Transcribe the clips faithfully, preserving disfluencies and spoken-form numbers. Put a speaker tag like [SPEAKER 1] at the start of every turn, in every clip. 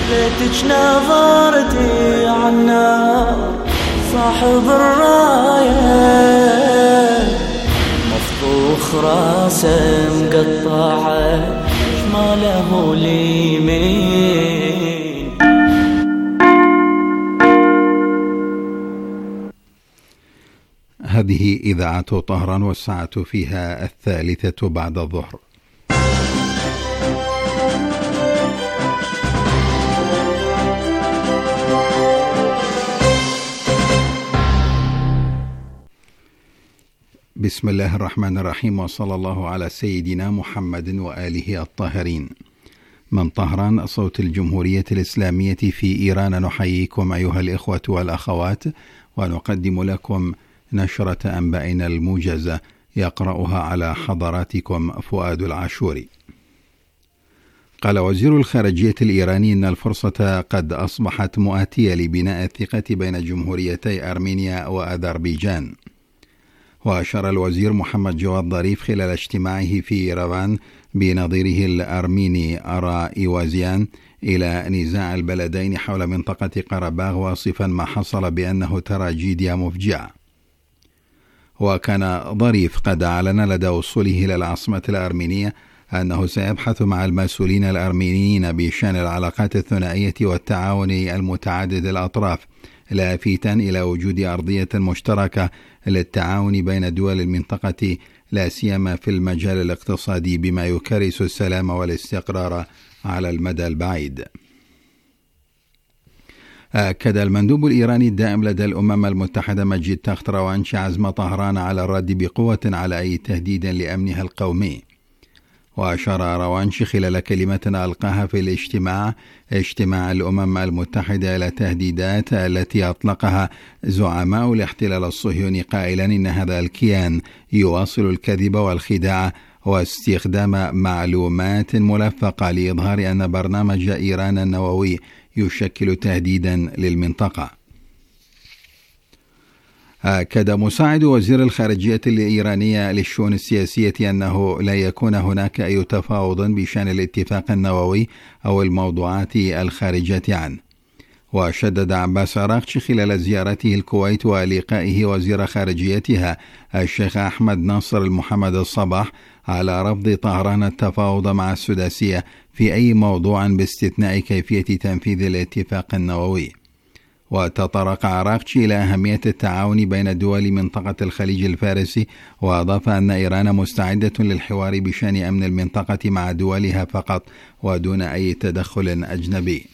[SPEAKER 1] ليتك نظرتي عالنار صاحب الراية، مفطوخ راسه مقطعه شماله اليمين.
[SPEAKER 2] هذه إذاعة طهران والساعة فيها الثالثة بعد الظهر. بسم الله الرحمن الرحيم، وصلى الله على سيدنا محمد وآله الطاهرين. من طهران صوت الجمهورية الإسلامية في إيران، نحييكم أيها الإخوة والأخوات، ونقدم لكم نشرة أنبائنا الموجزة يقرأها على حضراتكم فؤاد العاشوري. قال وزير الخارجية الإيراني إن الفرصة قد أصبحت مؤتية لبناء الثقة بين جمهوريتي أرمينيا وأذربيجان. وأشار الوزير محمد جواد ظريف خلال اجتماعه في ييرفان بنظيره الأرميني أرا إيوازيان إلى نزاع البلدين حول منطقة قرباغ، واصفا ما حصل بأنه تراجيديا مفجعة. وكان ظريف قد أعلن لدى وصوله إلى العاصمة الأرمينية أنه سيبحث مع المسؤولين الأرمينيين بشأن العلاقات الثنائية والتعاون المتعدد الأطراف، لافتا إلى وجود أرضية مشتركة للتعاون بين دول المنطقة، لا سيما في المجال الاقتصادي، بما يكرس السلام والاستقرار على المدى البعيد. أكد المندوب الإيراني الدائم لدى الأمم المتحدة مجيد تخت روانشي عزم طهران على الرد بقوة على أي تهديد لأمنها القومي. وأشار روانشي خلال كلمة ألقاها في الاجتماع اجتماع الأمم المتحدة إلى التهديدات التي أطلقها زعماء الاحتلال الصهيوني، قائلا إن هذا الكيان يواصل الكذب والخداع واستخدام معلومات ملفقة لإظهار أن برنامج إيران النووي يشكل تهديدا للمنطقة. أكد مساعد وزير الخارجية الإيرانية للشؤون السياسية أنه لا يكون هناك أي تفاوض بشأن الاتفاق النووي أو الموضوعات الخارجة عنه. وشدد عباس عراقچي خلال زيارته الكويت ولقائه وزير خارجيتها الشيخ أحمد ناصر المحمد الصباح على رفض طهران التفاوض مع السداسية في أي موضوع باستثناء كيفية تنفيذ الاتفاق النووي. وتطرق عراقچي إلى أهمية التعاون بين دول منطقة الخليج الفارسي، وأضاف أن إيران مستعدة للحوار بشأن أمن المنطقة مع دولها فقط ودون أي تدخل أجنبي.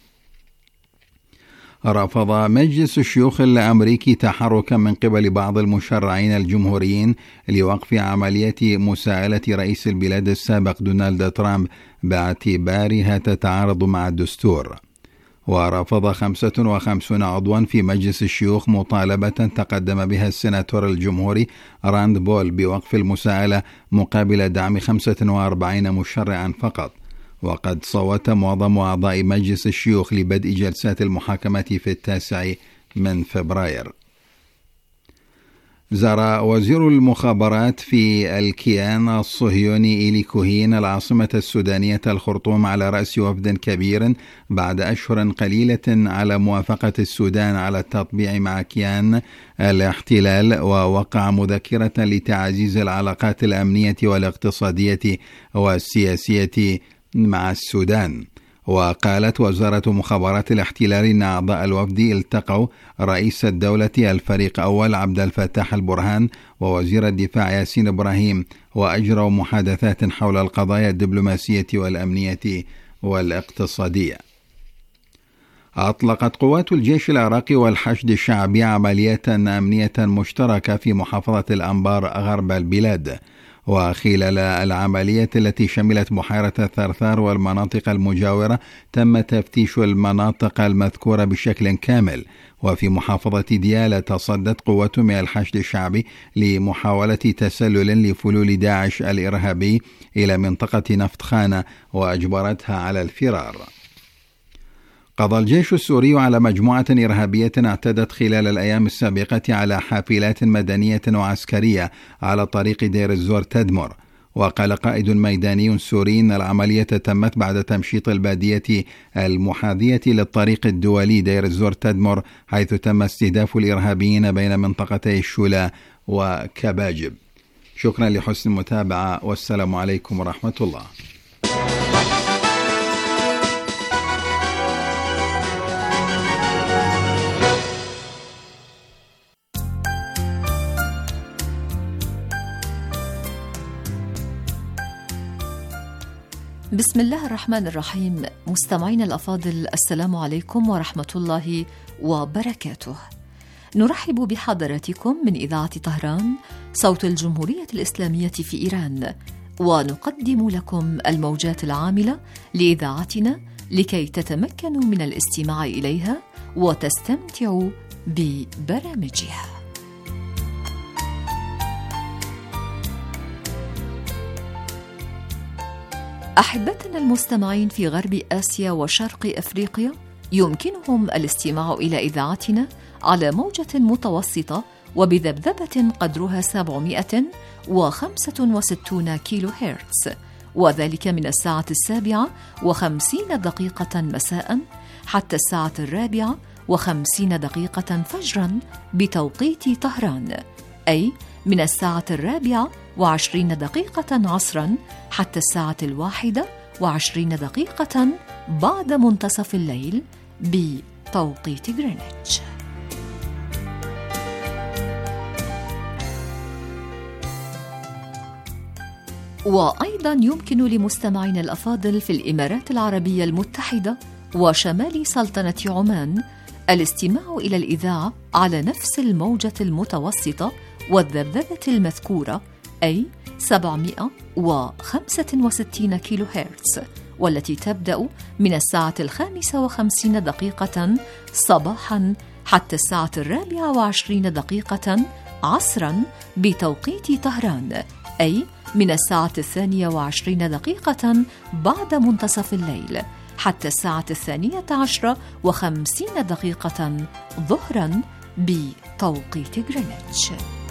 [SPEAKER 2] رفض مجلس الشيوخ الأمريكي تحركا من قبل بعض المشرعين الجمهوريين لوقف عملية مساءلة رئيس البلاد السابق دونالد ترامب باعتبارها تتعارض مع الدستور. ورفض خمسة وخمسين عضوا في مجلس الشيوخ مطالبة تقدم بها السيناتور الجمهوري راند بول بوقف المساءلة مقابل دعم خمسة وأربعين مشرعا فقط. وقد صوت معظم أعضاء مجلس الشيوخ لبدء جلسات المحاكمة في التاسع من فبراير. زار وزير المخابرات في الكيان الصهيوني إيلي كوهين العاصمة السودانية الخرطوم على رأس وفد كبير بعد أشهر قليلة على موافقة السودان على التطبيع مع كيان الاحتلال، ووقع مذكرة لتعزيز العلاقات الأمنية والاقتصادية والسياسية مع السودان. وقالت وزارة مخابرات الاحتلال إن أعضاء الوفد التقوا رئيس الدولة الفريق أول عبد الفتاح البرهان ووزير الدفاع ياسين إبراهيم، وأجروا محادثات حول القضايا الدبلوماسية والأمنية والاقتصادية. أطلقت قوات الجيش العراقي والحشد الشعبي عملية أمنية مشتركة في محافظة الأنبار غرب البلاد. وخلال العملية التي شملت بحيرة الثرثار والمناطق المجاورة تم تفتيش المناطق المذكورة بشكل كامل. وفي محافظة ديالى تصدت قوات من الحشد الشعبي لمحاولة تسلل لفلول داعش الإرهابي إلى منطقة نفط خانة وأجبرتها على الفرار. قضى الجيش السوري على مجموعة إرهابية اعتدت خلال الأيام السابقة على حافلات مدنية وعسكرية على طريق دير الزور تدمر. وقال قائد ميداني سوري إن العملية تمت بعد تمشيط البادية المحاذية للطريق الدولي دير الزور تدمر، حيث تم استهداف الإرهابيين بين منطقتي الشولا وكباجب. شكرا لحسن المتابعة، والسلام عليكم ورحمة الله.
[SPEAKER 3] بسم الله الرحمن الرحيم. مستمعين الأفاضل، السلام عليكم ورحمة الله وبركاته. نرحب بحضراتكم من إذاعة طهران صوت الجمهورية الإسلامية في إيران، ونقدم لكم الموجات العاملة لإذاعتنا لكي تتمكنوا من الاستماع إليها وتستمتعوا ببرامجها. أحبتنا المستمعين في غرب آسيا وشرق أفريقيا، يمكنهم الاستماع إلى إذاعتنا على موجة متوسطة وبذبذبة قدرها سبعمائة وخمسة وستين كيلو هرتز، وذلك من الساعة السابعة وخمسين دقيقة مساء حتى الساعة الرابعة وخمسين دقيقة فجرا بتوقيت طهران، أي من الساعة الرابعة وعشرين دقيقة عصرا حتى الساعة الواحدة وعشرين دقيقة بعد منتصف الليل بتوقيت غرينتش. وأيضا يمكن لمستمعين الأفاضل في الإمارات العربية المتحدة وشمال سلطنة عمان الاستماع إلى الإذاعة على نفس الموجة المتوسطة والذبذبة المذكورة، أي سبعمائة وخمسة وستين كيلو هرتز، والتي تبدأ من الساعة الخامسة وخمسين دقيقة صباحا حتى الساعة الرابعة وعشرين دقيقة عصرا بتوقيت طهران، أي من الساعة الثانية وعشرين دقيقة بعد منتصف الليل حتى الساعة الثانية عشرة وخمسين دقيقة ظهرا بتوقيت غرينتش.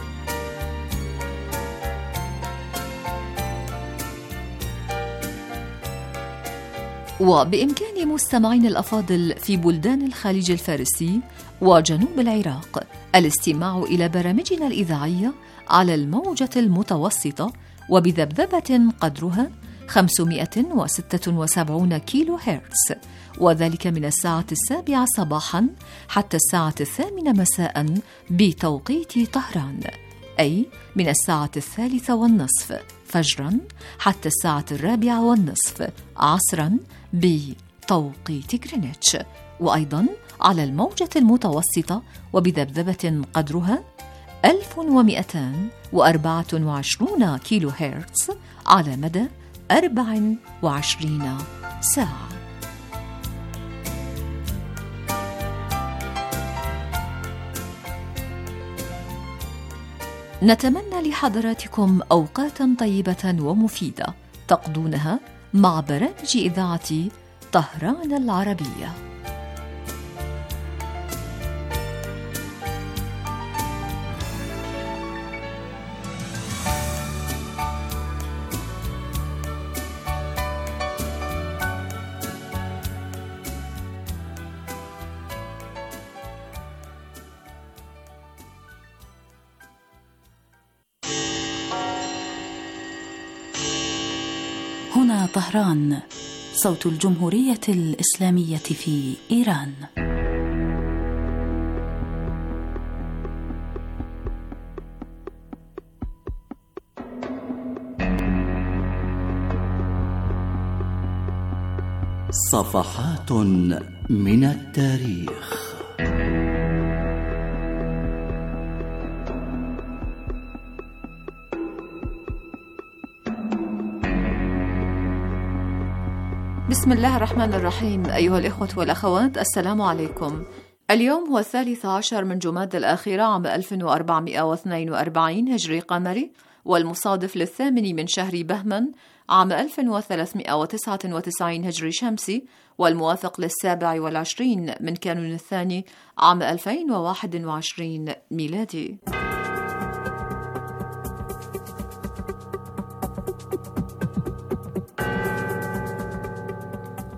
[SPEAKER 3] وبإمكان مستمعين الأفاضل في بلدان الخليج الفارسي وجنوب العراق الاستماع إلى برامجنا الإذاعية على الموجة المتوسطة وبذبذبة قدرها خمسمائة وستة وسبعين كيلو هرتز، وذلك من الساعة السابعة صباحا حتى الساعة الثامنة مساء بتوقيت طهران، أي من الساعة الثالثة والنصف فجرا حتى الساعة الرابعة والنصف عصرا بتوقيت غرينتش، وأيضا على الموجة المتوسطة وبذبذبة قدرها ألف ومئتين وأربعة وعشرين كيلو هرتز على مدى أربع وعشرين ساعة. نتمنى لحضراتكم أوقاتا طيبة ومفيدة تقضونها مع برامج إذاعة طهران العربية.
[SPEAKER 4] هنا طهران صوت الجمهورية الإسلامية في إيران.
[SPEAKER 1] صفحات من التاريخ.
[SPEAKER 3] بسم الله الرحمن الرحيم. أيها الإخوة والأخوات، السلام عليكم. اليوم هو الثالث عشر من جماد الآخرة عام ألف وأربعمائة واثنين وأربعين هجري قمري، والمصادف للثامن من شهر بهمن عام ألف وثلاثمائة وتسعة وتسعين هجري شمسي، والموافق للسابع والعشرين من كانون الثاني عام ألفين وواحد وعشرين ميلادي.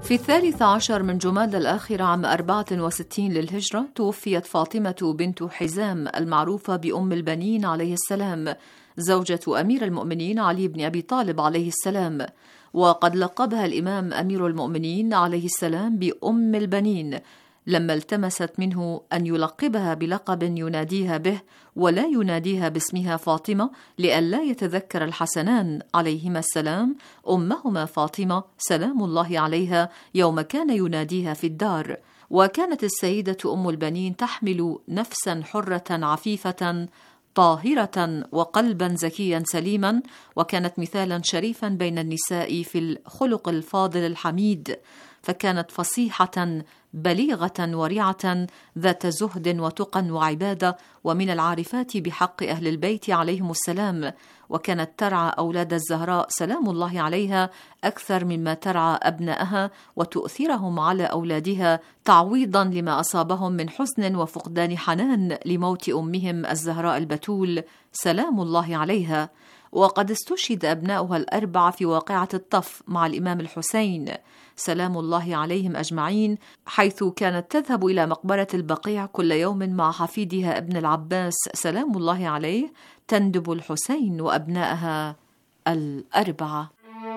[SPEAKER 3] في الثالث عشر من جماد الآخر عام أربعة وستين للهجرة توفيت فاطمة بنت حزام المعروفة بأم البنين عليه السلام، زوجة أمير المؤمنين علي بن أبي طالب عليه السلام، وقد لقبها الإمام أمير المؤمنين عليه السلام بأم البنين لما التمست منه أن يلقبها بلقب يناديها به ولا يناديها باسمها فاطمة، لئلا يتذكر الحسنان عليهما السلام أمهما فاطمة سلام الله عليها يوم كان يناديها في الدار. وكانت السيدة أم البنين تحمل نفسا حرة عفيفة طاهرة وقلبا زكيا سليما، وكانت مثالا شريفا بين النساء في الخلق الفاضل الحميد، فكانت فصيحة بليغة ورعة ذات زهد وتقى وعبادة، ومن العارفات بحق أهل البيت عليهم السلام، وكانت ترعى أولاد الزهراء سلام الله عليها أكثر مما ترعى أبنائها وتؤثرهم على أولادها تعويضا لما أصابهم من حزن وفقدان حنان لموت أمهم الزهراء البتول سلام الله عليها. وقد استشهد أبناؤها الأربعة في واقعة الطف مع الإمام الحسين سلام الله عليهم أجمعين، حيث كانت تذهب إلى مقبرة البقيع كل يوم مع حفيدها ابن العباس سلام الله عليه تندب الحسين وأبنائها الأربعة.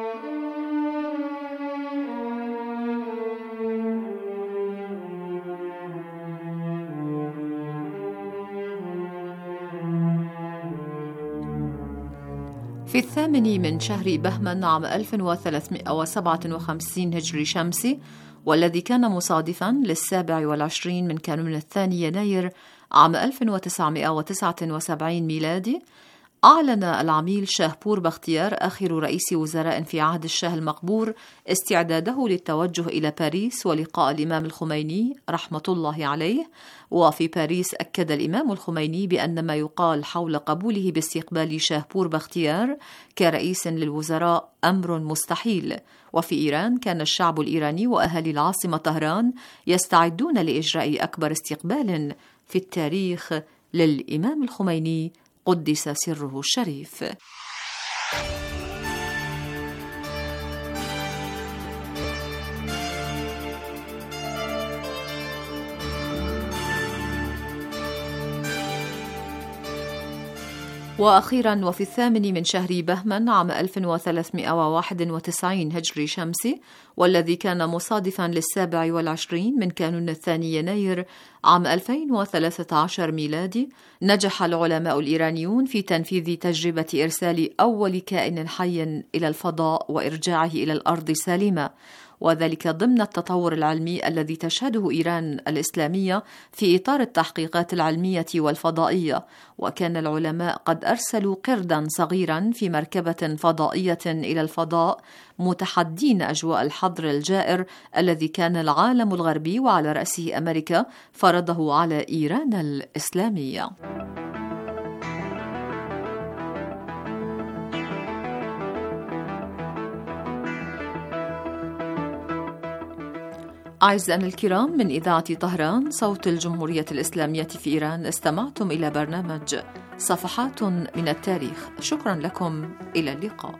[SPEAKER 3] في الثامن من شهر بهمن عام ألف وثلاثمائة وسبعة وخمسين هجري شمسي، والذي كان مصادفا للسابع والعشرين من كانون الثاني يناير عام ألف وتسعمائة وتسعة وسبعين ميلادي، أعلن العميل شاهبور بختيار آخر رئيس وزراء في عهد الشاه المقبور استعداده للتوجه إلى باريس ولقاء الإمام الخميني رحمة الله عليه. وفي باريس أكد الإمام الخميني بأن ما يقال حول قبوله باستقبال شاهبور بختيار كرئيس للوزراء أمر مستحيل. وفي إيران كان الشعب الإيراني وأهالي العاصمة طهران يستعدون لإجراء أكبر استقبال في التاريخ للإمام الخميني قدس سره الشريف. وأخيرا وفي الثامن من شهر بهمن عام ألف وثلاثمائة وواحد وتسعين هجري شمسي، والذي كان مصادفا للسابع والعشرين من كانون الثاني يناير عام ألفين وثلاثة عشر ميلادي، نجح العلماء الإيرانيون في تنفيذ تجربة إرسال أول كائن حي إلى الفضاء وإرجاعه إلى الأرض سالمة، وذلك ضمن التطور العلمي الذي تشهده إيران الإسلامية في إطار التحقيقات العلمية والفضائية. وكان العلماء قد أرسلوا قردا صغيرا في مركبة فضائية إلى الفضاء متحدين أجواء الحظر الجائر الذي كان العالم الغربي وعلى رأسه أمريكا فرضه على إيران الإسلامية. أعزائنا الكرام، من إذاعة طهران صوت الجمهورية الإسلامية في إيران، استمعتم إلى برنامج صفحات من التاريخ. شكرا لكم، إلى اللقاء.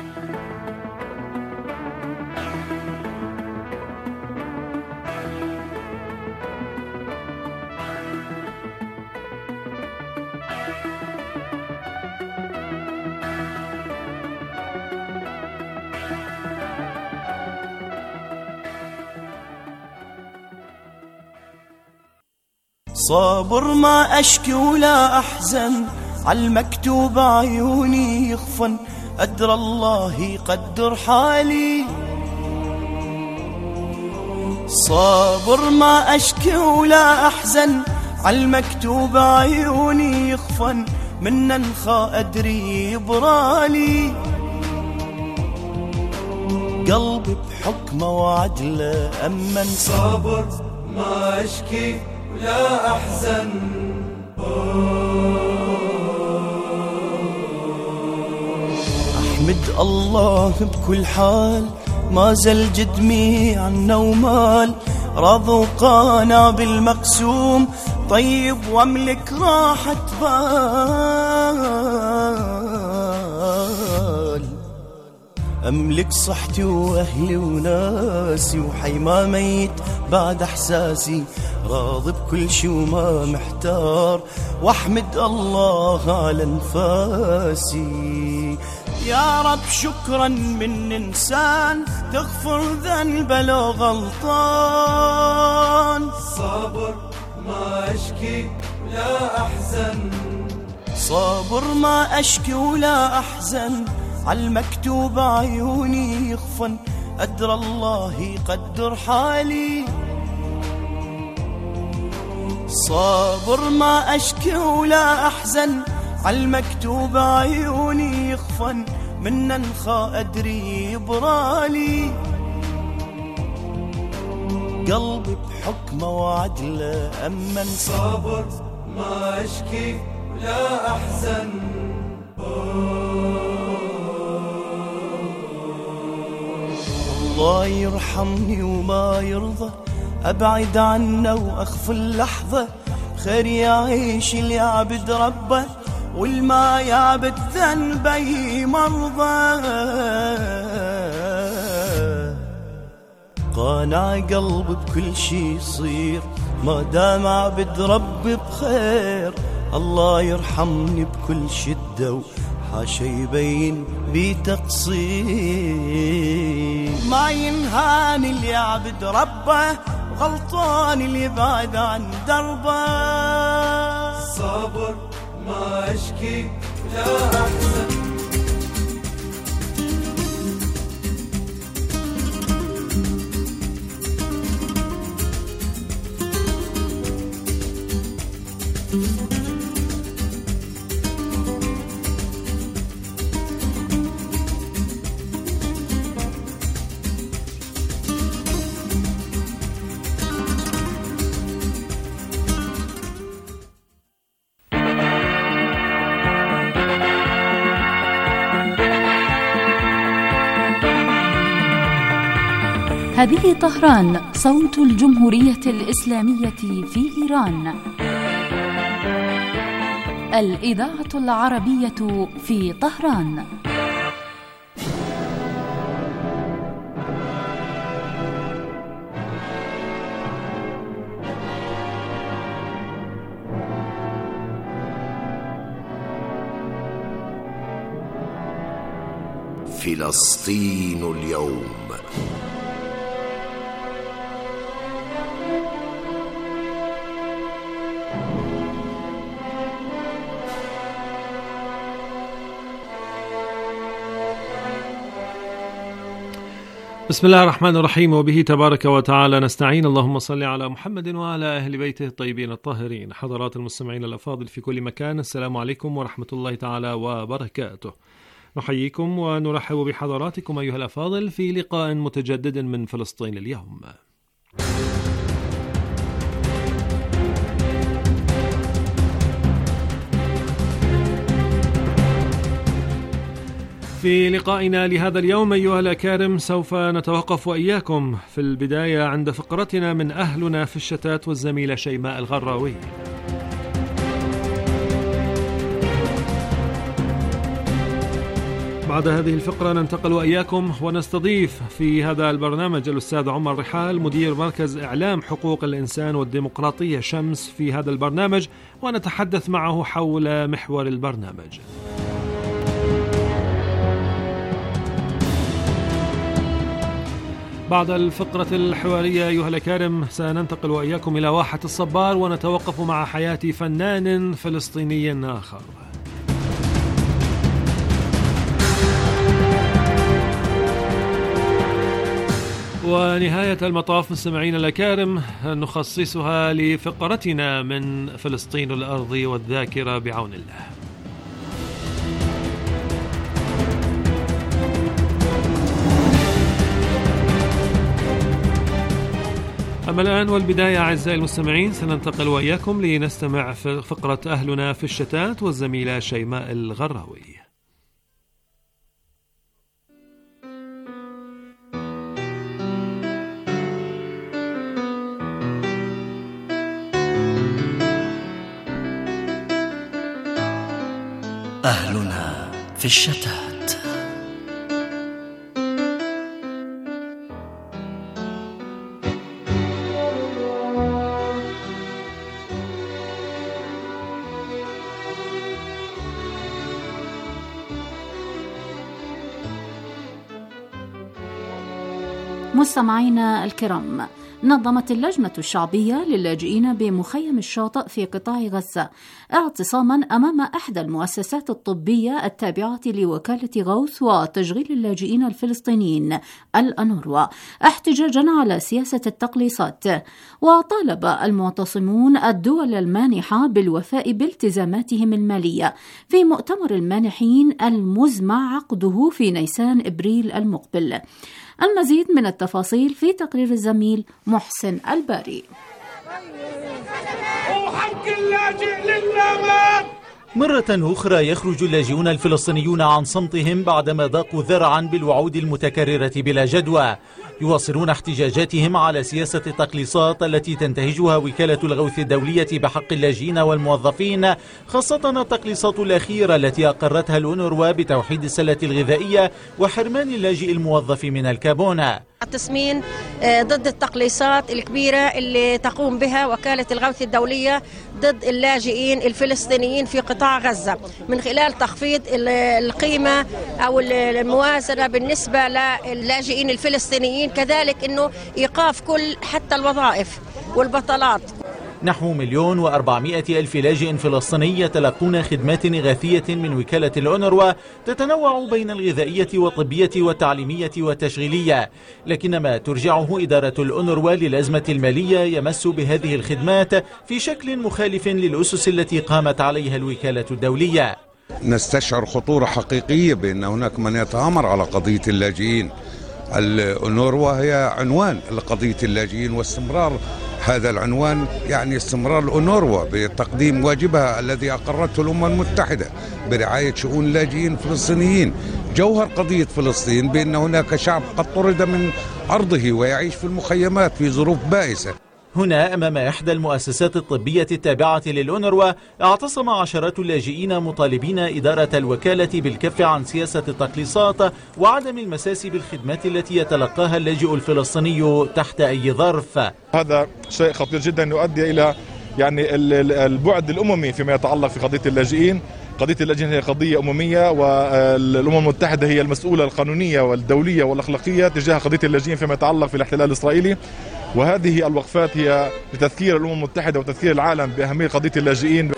[SPEAKER 5] صابر ما أشكي ولا أحزن، عالمكتوب عيوني يخفن، أدرى الله يقدر حالي. صابر ما أشكي ولا أحزن، عالمكتوب عيوني يخفن، من ننخى أدري برالي. قلبي بحكمه وعدله أمن.
[SPEAKER 6] صابر ما أشكي لا أحزن،
[SPEAKER 5] أحمد الله بكل حال، ما زل جدمي عنا ومال، راض وقانا بالمقسوم، طيب واملك راحة بال. أملك صحتي وأهلي وناسي، وحي ما ميت بعد إحساسي، راضي بكل شي وما محتار، وأحمد الله على انفاسي. يا رب شكرا من إنسان تغفر ذنب لو غلطان،
[SPEAKER 6] صابر ما أشكي ولا أحزن،
[SPEAKER 5] صابر ما أشكي ولا أحزن، عالمكتوب عيوني يخفن، قدر الله يقدر حالي. صابر ما أشكي ولا أحزن، عالمكتوب عيوني يخفن، من ننخى أدري يبرالي. قلبي بحكمه وعدله أمن،
[SPEAKER 6] صابر ما أشكي ولا أحزن.
[SPEAKER 5] الله يرحمني وما يرضى، أبعد عنه وأغفل لحظة، خير يعيش اللي يعبد ربه، والما يعبد ذنبه مرضى. قانع قلبي بكل شي يصير، ما دام عبد ربي بخير، الله يرحمني بكل شدة، وحاشا يبين بي تقصير. ما ينهاني اللي يعبد ربه، وغلطان اللي يبعد عن دربه.
[SPEAKER 6] صابر ما أشكي ولا أحزن،
[SPEAKER 4] هذه طهران، صوت الجمهورية الإسلامية في إيران. الإذاعة العربية في طهران.
[SPEAKER 7] فلسطين اليوم.
[SPEAKER 8] بسم الله الرحمن الرحيم، وبه تبارك وتعالى نستعين. اللهم صل على محمد وعلى أهل بيته الطيبين الطاهرين. حضرات المستمعين الأفاضل في كل مكان، السلام عليكم ورحمة الله تعالى وبركاته. نحييكم ونرحب بحضراتكم أيها الأفاضل في لقاء متجدد من فلسطين اليوم. في لقائنا لهذا اليوم أيها الأكارم سوف نتوقف وإياكم في البداية عند فقرتنا من أهلنا في الشتات والزميلة شيماء الغراوي. بعد هذه الفقرة ننتقل وإياكم ونستضيف في هذا البرنامج الأستاذ عمر رحال، مدير مركز إعلام حقوق الإنسان والديمقراطية شمس في هذا البرنامج، ونتحدث معه حول محور البرنامج. بعد الفقرة الحوارية أيها الأكارم سننتقل وإياكم إلى واحة الصبار، ونتوقف مع حياة فنان فلسطيني آخر. ونهاية المطاف مستمعين الأكارم نخصصها لفقرتنا من فلسطين الأرض والذاكرة بعون الله. أما الآن والبداية أعزائي المستمعين سننتقل وإياكم لنستمع في فقرة أهلنا في الشتات والزميلة شيماء الغراوي.
[SPEAKER 1] أهلنا في الشتات.
[SPEAKER 4] مستمعينا الكرام، نظمت اللجنة الشعبية للاجئين بمخيم الشاطئ في قطاع غزة اعتصاما أمام إحدى المؤسسات الطبية التابعة لوكالة غوث وتشغيل اللاجئين الفلسطينيين الأنوروا، احتجاجا على سياسة التقليصات. وطالب المعتصمون الدول المانحة بالوفاء بالتزاماتهم المالية في مؤتمر المانحين المزمع عقده في نيسان إبريل المقبل. المزيد من التفاصيل في تقرير الزميل محسن الباري.
[SPEAKER 9] مرة أخرى يخرج اللاجئون الفلسطينيون عن صمتهم بعدما ضاقوا ذرعا بالوعود المتكررة بلا جدوى. يواصلون احتجاجاتهم على سياسة التقليصات التي تنتهجها وكالة الغوث الدولية بحق اللاجئين والموظفين، خاصة التقليصات الأخيرة التي أقرتها الأونروا بتوحيد السلة الغذائية وحرمان اللاجئ الموظف من الكابون.
[SPEAKER 10] التصميم ضد التقليصات الكبيرة اللي تقوم بها وكالة الغوث الدولية ضد اللاجئين الفلسطينيين في قطاع غزة من خلال تخفيض القيمة أو الموازنة بالنسبة للاجئين الفلسطينيين، كذلك أنه إيقاف كل حتى الوظائف والبطالات.
[SPEAKER 9] نحو مليون وأربعمائة ألف لاجئ فلسطيني يتلقون خدمات إغاثية من وكالة الأونروا تتنوع بين الغذائية والطبية والتعليمية والتشغيلية، لكن ما ترجعه إدارة الأونروا للأزمة المالية يمس بهذه الخدمات في شكل مخالف للأسس التي قامت عليها الوكالة الدولية.
[SPEAKER 11] نستشعر خطورة حقيقية بأن هناك من يتآمر على قضية اللاجئين. الأونروا هي عنوان لقضية اللاجئين، واستمرار هذا العنوان يعني استمرار الأونروا بتقديم واجبها الذي أقرته الأمم المتحدة برعاية شؤون اللاجئين الفلسطينيين. جوهر قضية فلسطين بأن هناك شعب قد طرد من أرضه ويعيش في المخيمات في ظروف بائسة.
[SPEAKER 9] هنا أمام إحدى المؤسسات الطبية التابعة للأونروا اعتصم عشرات اللاجئين مطالبين إدارة الوكالة بالكف عن سياسة التقليصات وعدم المساس بالخدمات التي يتلقاها اللاجئ الفلسطيني تحت أي ظرف.
[SPEAKER 12] هذا شيء خطير جدا يؤدي إلى يعني البعد الأممي فيما يتعلق في قضية اللاجئين. قضية اللاجئين هي قضية أممية، والأمم المتحدة هي المسؤولة القانونية والدولية والأخلاقية تجاه قضية اللاجئين فيما يتعلق في الاحتلال الإسرائيلي. وهذه الوقفات هي لتذكير الأمم المتحدة وتذكير العالم بأهمية قضية اللاجئين.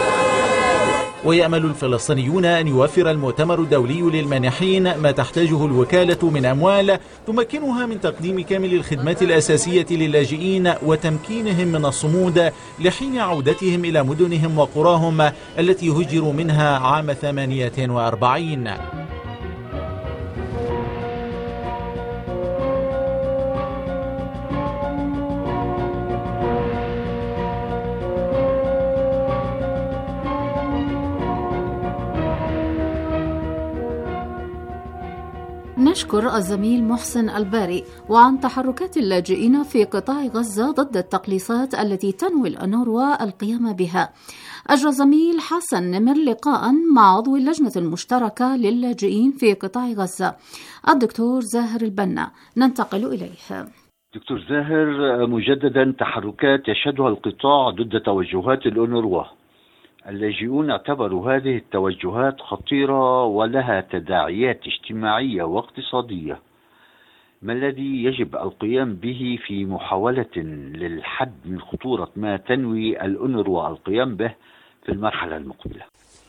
[SPEAKER 9] ويأمل الفلسطينيون أن يوفر المؤتمر الدولي للمانحين ما تحتاجه الوكالة من أموال تمكنها من تقديم كامل الخدمات الأساسية للاجئين وتمكينهم من الصمود لحين عودتهم إلى مدنهم وقراهم التي هجروا منها عام ثمانية وأربعين.
[SPEAKER 4] نشكر الزميل محسن الباري. وعن تحركات اللاجئين في قطاع غزة ضد التقليصات التي تنوي الأونروا القيام بها، أجرى زميل حسن نمر لقاء مع عضو اللجنة المشتركة للاجئين في قطاع غزة الدكتور زاهر البنا. ننتقل إليه.
[SPEAKER 13] دكتور زاهر، مجددا تحركات يشهدها القطاع ضد توجهات الأونروا. اللاجئون اعتبروا هذه التوجهات خطيرة ولها تداعيات اجتماعية واقتصادية. ما الذي يجب القيام به في محاولة للحد من خطورة ما تنوي الأونروا القيام به في المرحلة المقبلة؟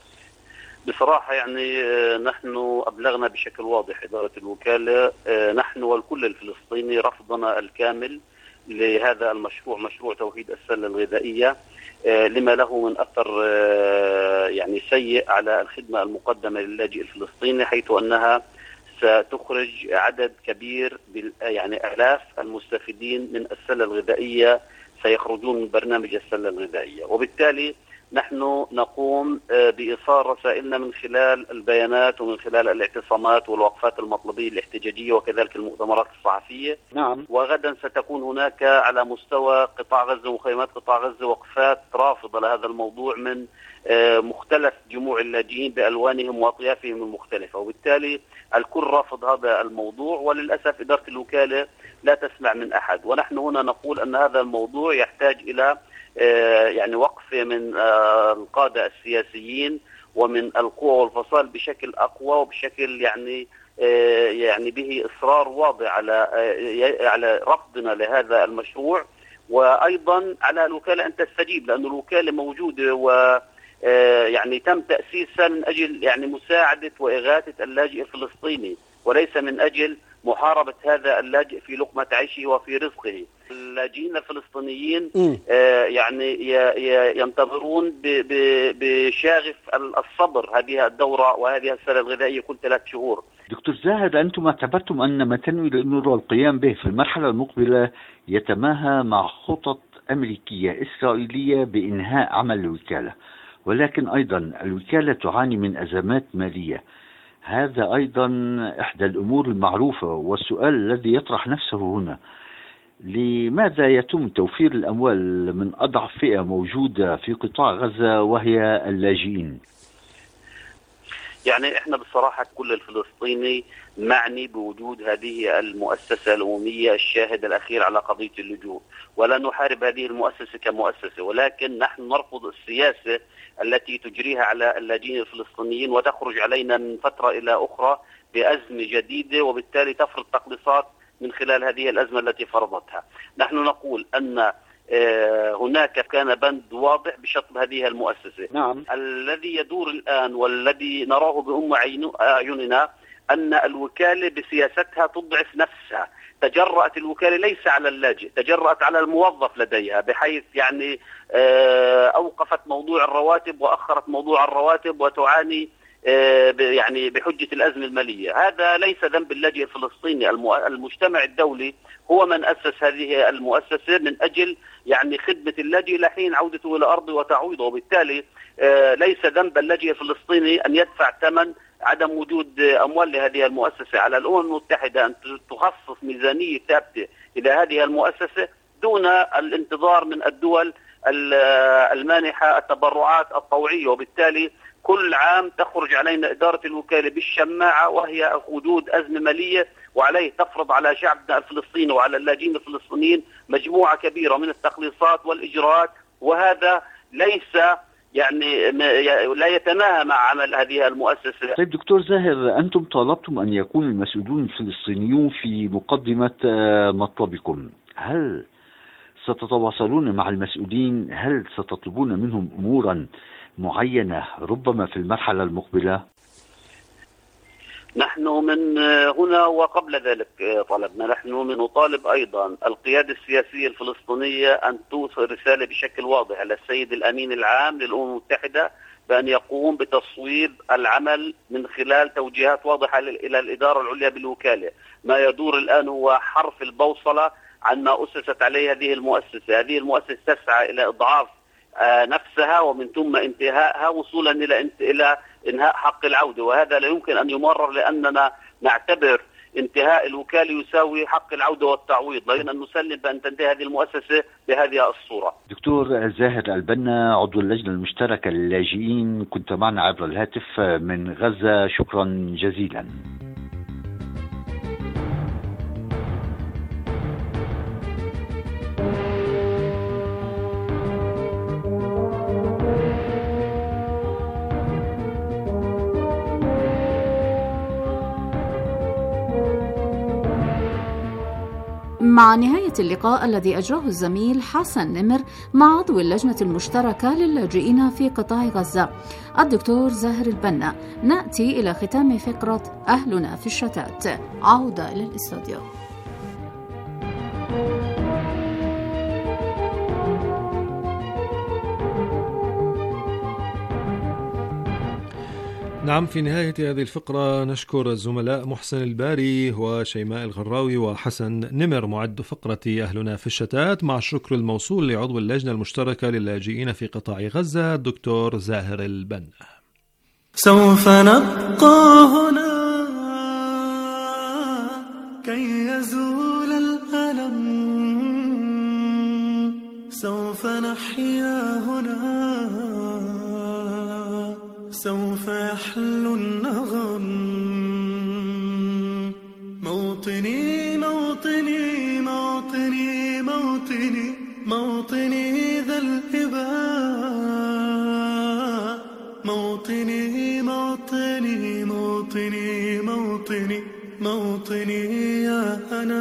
[SPEAKER 14] بصراحة يعني نحن أبلغنا بشكل واضح إدارة الوكالة، نحن والكل الفلسطيني رفضنا الكامل لهذا المشروع، مشروع توحيد السلة الغذائية، لما له من أثر يعني سيء على الخدمة المقدمة للاجئ الفلسطيني، حيث أنها ستخرج عدد كبير يعني آلاف المستفيدين من السلة الغذائية سيخرجون من برنامج السلة الغذائية. وبالتالي نحن نقوم بإيصال رسائلنا من خلال البيانات ومن خلال الاعتصامات والوقفات المطلبية الاحتجاجية وكذلك المؤتمرات الصحفية.
[SPEAKER 13] نعم.
[SPEAKER 14] وغدا ستكون هناك على مستوى قطاع غزة ومخيمات قطاع غزة وقفات رافضة لهذا الموضوع من مختلف جموع اللاجئين بألوانهم وأطيافهم المختلفة، وبالتالي الكل رافض هذا الموضوع، وللأسف إدارة الوكالة لا تسمع من أحد. ونحن هنا نقول أن هذا الموضوع يحتاج إلى يعني وقفة من القادة السياسيين ومن القوى والفصائل بشكل أقوى وبشكل يعني يعني به إصرار واضح على على رفضنا لهذا المشروع، وأيضا على الوكالة أن تستجيب، لأن الوكالة موجودة و يعني تم تأسيسها من أجل يعني مساعدة وإغاثة اللاجئ الفلسطيني، وليس من أجل محاربة هذا اللاجئ في لقمة عيشه وفي رزقه. اللاجئين الفلسطينيين آه يعني ينتظرون بشاغف الصبر هذه الدورة وهذه السنة الغذائية كل ثلاث شهور.
[SPEAKER 13] دكتور زاهر، أنتم اعتبرتم أن ما تنوي الأونروا القيام به في المرحلة المقبلة يتماهى مع خطط أمريكية إسرائيلية بإنهاء عمل الوكالة، ولكن أيضا الوكالة تعاني من أزمات مالية. هذا أيضا إحدى الأمور المعروفة، والسؤال الذي يطرح نفسه هنا: لماذا يتم توفير الأموال من أضعف فئة موجودة في قطاع غزة وهي اللاجئين؟
[SPEAKER 14] يعني احنا بصراحة كل الفلسطيني معني بوجود هذه المؤسسة الأممية الشاهد الأخير على قضية اللجوء، ولا نحارب هذه المؤسسة كمؤسسة، ولكن نحن نرفض السياسة التي تجريها على اللاجئين الفلسطينيين وتخرج علينا من فترة إلى أخرى بأزمة جديدة، وبالتالي تفرض تقليصات من خلال هذه الأزمة التي فرضتها. نحن نقول أن هناك كان بند واضح بشطب هذه المؤسسة.
[SPEAKER 13] نعم.
[SPEAKER 14] الذي يدور الآن والذي نراه بأم أعيننا أن الوكالة بسياستها تضعف نفسها. تجرأت الوكالة ليس على اللاجئ، تجرأت على الموظف لديها، بحيث يعني أوقفت موضوع الرواتب وأخرت موضوع الرواتب وتعاني يعني بحجة الأزمة المالية. هذا ليس ذنب اللاجئ الفلسطيني، المجتمع الدولي هو من أسس هذه المؤسسة من أجل يعني خدمة اللاجئ لحين عودته إلى أرضه وتعويضه، وبالتالي ليس ذنب اللاجئ الفلسطيني أن يدفع ثمن عدم وجود أموال لهذه المؤسسة. على الأمم المتحدة أن تخصص ميزانية ثابتة إلى هذه المؤسسة دون الانتظار من الدول المانحة التبرعات الطوعية، وبالتالي كل عام تخرج علينا إدارة الوكالة بالشماعة وهي وجود أزمة مالية، وعليه تفرض على شعبنا الفلسطيني وعلى اللاجئين الفلسطينيين مجموعة كبيرة من التقليصات والإجراءات، وهذا ليس يعني لا يتماهى مع عمل هذه المؤسسة.
[SPEAKER 13] طيب دكتور زاهر، أنتم طالبتم أن يكون المسؤولون الفلسطينيون في مقدمة مطلبكم، هل ستتواصلون مع المسؤولين؟ هل ستطلبون منهم أمورا معينة ربما في المرحلة المقبلة؟
[SPEAKER 14] نحن من هنا وقبل ذلك طلبنا، نحن من نطالب أيضا القيادة السياسية الفلسطينية أن توصل رسالة بشكل واضح على السيد الأمين العام للأمم المتحدة بأن يقوم بتصويب العمل من خلال توجيهات واضحة إلى الإدارة العليا بالوكالة. ما يدور الآن هو حرف البوصلة عن ما أسست عليه هذه المؤسسة. هذه المؤسسة تسعى إلى إضعاف نفسها ومن ثم انتهائها وصولا إلى إلى إنهاء حق العودة، وهذا لا يمكن أن يمرر، لأننا نعتبر انتهاء الوكالة يساوي حق العودة والتعويض. لا يمكن أن نسلم بأن تنتهي هذه المؤسسة بهذه الصورة.
[SPEAKER 13] دكتور زاهر البنا، عضو اللجنة المشتركة للاجئين، كنت معنا عبر الهاتف من غزة، شكرا جزيلا.
[SPEAKER 4] مع نهاية اللقاء الذي أجراه الزميل حسن نمر مع عضو اللجنة المشتركة للاجئين في قطاع غزة الدكتور زاهر البنا، نأتي إلى ختام فقرة أهلنا في الشتات. عودة إلى الاستوديو.
[SPEAKER 8] نعم، في نهاية هذه الفقرة نشكر الزملاء محسن الباري وشيماء الغراوي وحسن نمر معد فقرة أهلنا في الشتات، مع الشكر الموصول لعضو اللجنة المشتركة للاجئين في قطاع غزة الدكتور زاهر البنا.
[SPEAKER 6] سوف نبقى هنا كي يزول الألم، سوف نحيا هنا، سوف يحلو النغم. موطني موطني موطني موطني موطني ذا الإباء، موطني موطني موطني موطني
[SPEAKER 15] موطني موطني يا أنا،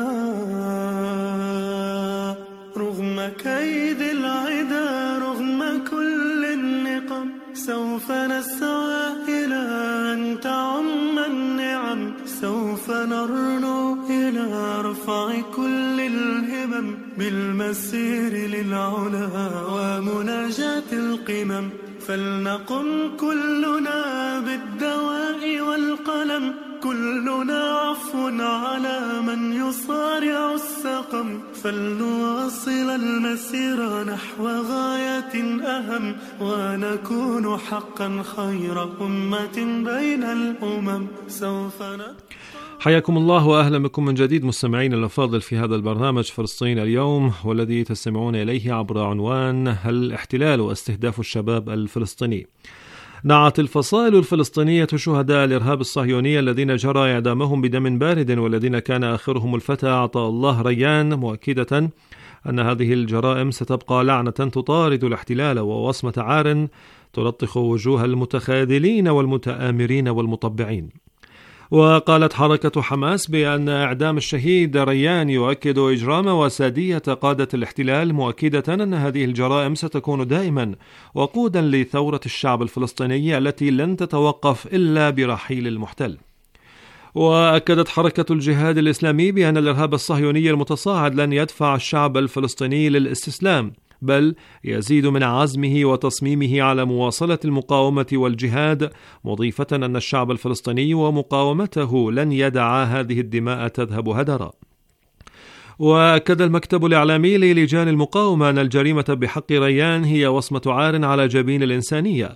[SPEAKER 15] رغم كيد العدا رغم كل النقم سوف نسعى إلى أن تعم النعم، سوف نرنو إلى رفع كل الهمم بالمسير للعلا ومناجاة القمم، فلنقم كلنا بالدواء والقلم، كلنا عفو على من يصارع السقم، فلنواصل المسير نحو غاية أهم ونكون حقا خير أمة بين الأمم. سوف
[SPEAKER 8] حياكم الله وأهلا بكم من جديد مستمعين الأفاضل في هذا البرنامج فلسطين اليوم، والذي تستمعون إليه عبر عنوان الاحتلال واستهداف الشباب الفلسطيني. نعت الفصائل الفلسطينية شهداء الإرهاب الصهيوني الذين جرى إعدامهم بدم بارد والذين كان آخرهم الفتى عطاء الله ريان، مؤكدة أن هذه الجرائم ستبقى لعنة تطارد الاحتلال ووصمة عار تلطخ وجوه المتخاذلين والمتآمرين والمطبعين. وقالت حركة حماس بأن إعدام الشهيد ريان يؤكد إجرام وسادية قادة الاحتلال، مؤكدة أن هذه الجرائم ستكون دائما وقودا لثورة الشعب الفلسطيني التي لن تتوقف إلا برحيل المحتل. وأكدت حركة الجهاد الإسلامي بأن الإرهاب الصهيوني المتصاعد لن يدفع الشعب الفلسطيني للاستسلام، بل يزيد من عزمه وتصميمه على مواصلة المقاومة والجهاد، مضيفة أن الشعب الفلسطيني ومقاومته لن يدع هذه الدماء تذهب هدرا. وأكد المكتب الإعلامي للجان المقاومة أن الجريمة بحق ريان هي وصمة عار على جبين الإنسانية،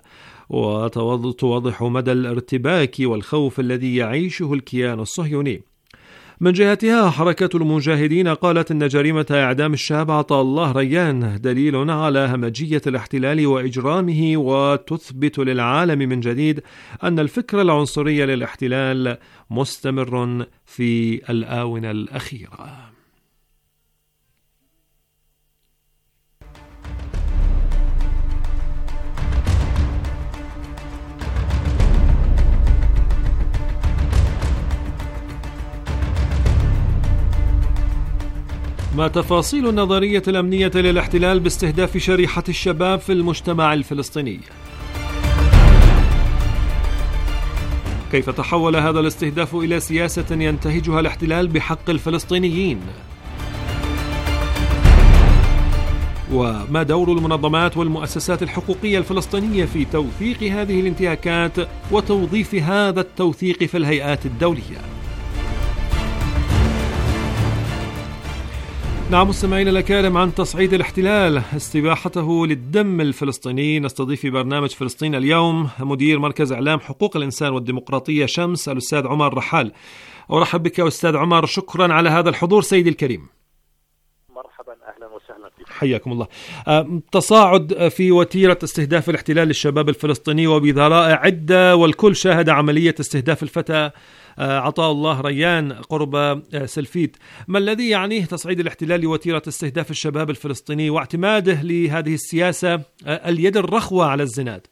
[SPEAKER 8] وتوضح مدى الارتباك والخوف الذي يعيشه الكيان الصهيوني. من جهتها حركة المجاهدين قالت إن جريمة إعدام الشاب عطاء الله ريان دليل على همجية الاحتلال وإجرامه، وتثبت للعالم من جديد أن الفكر العنصري للاحتلال مستمر في الآونة الأخيرة. ما تفاصيل النظرية الأمنية للاحتلال باستهداف شريحة الشباب في المجتمع الفلسطيني؟ كيف تحول هذا الاستهداف إلى سياسة ينتهجها الاحتلال بحق الفلسطينيين؟ وما دور المنظمات والمؤسسات الحقوقية الفلسطينية في توثيق هذه الانتهاكات وتوظيف هذا التوثيق في الهيئات الدولية؟ نعم مستمعينا الأكارم، عن تصعيد الاحتلال استباحته للدم الفلسطيني نستضيف في برنامج فلسطين اليوم مدير مركز إعلام حقوق الإنسان والديمقراطية شمس الأستاذ عمر رحال. أرحب بك أستاذ عمر، شكرا على هذا الحضور سيدي الكريم.
[SPEAKER 16] مرحبا، أهلا وسهلا فيك.
[SPEAKER 8] حياكم الله. تصاعد في وتيرة استهداف الاحتلال للشباب الفلسطيني وبذرائع عدة، والكل شاهد عملية استهداف الفتى عطاء الله ريان قرب سلفيت. ما الذي يعنيه تصعيد الاحتلال لوتيرة استهداف الشباب الفلسطيني واعتماده لهذه السياسة اليد الرخوة على الزناد؟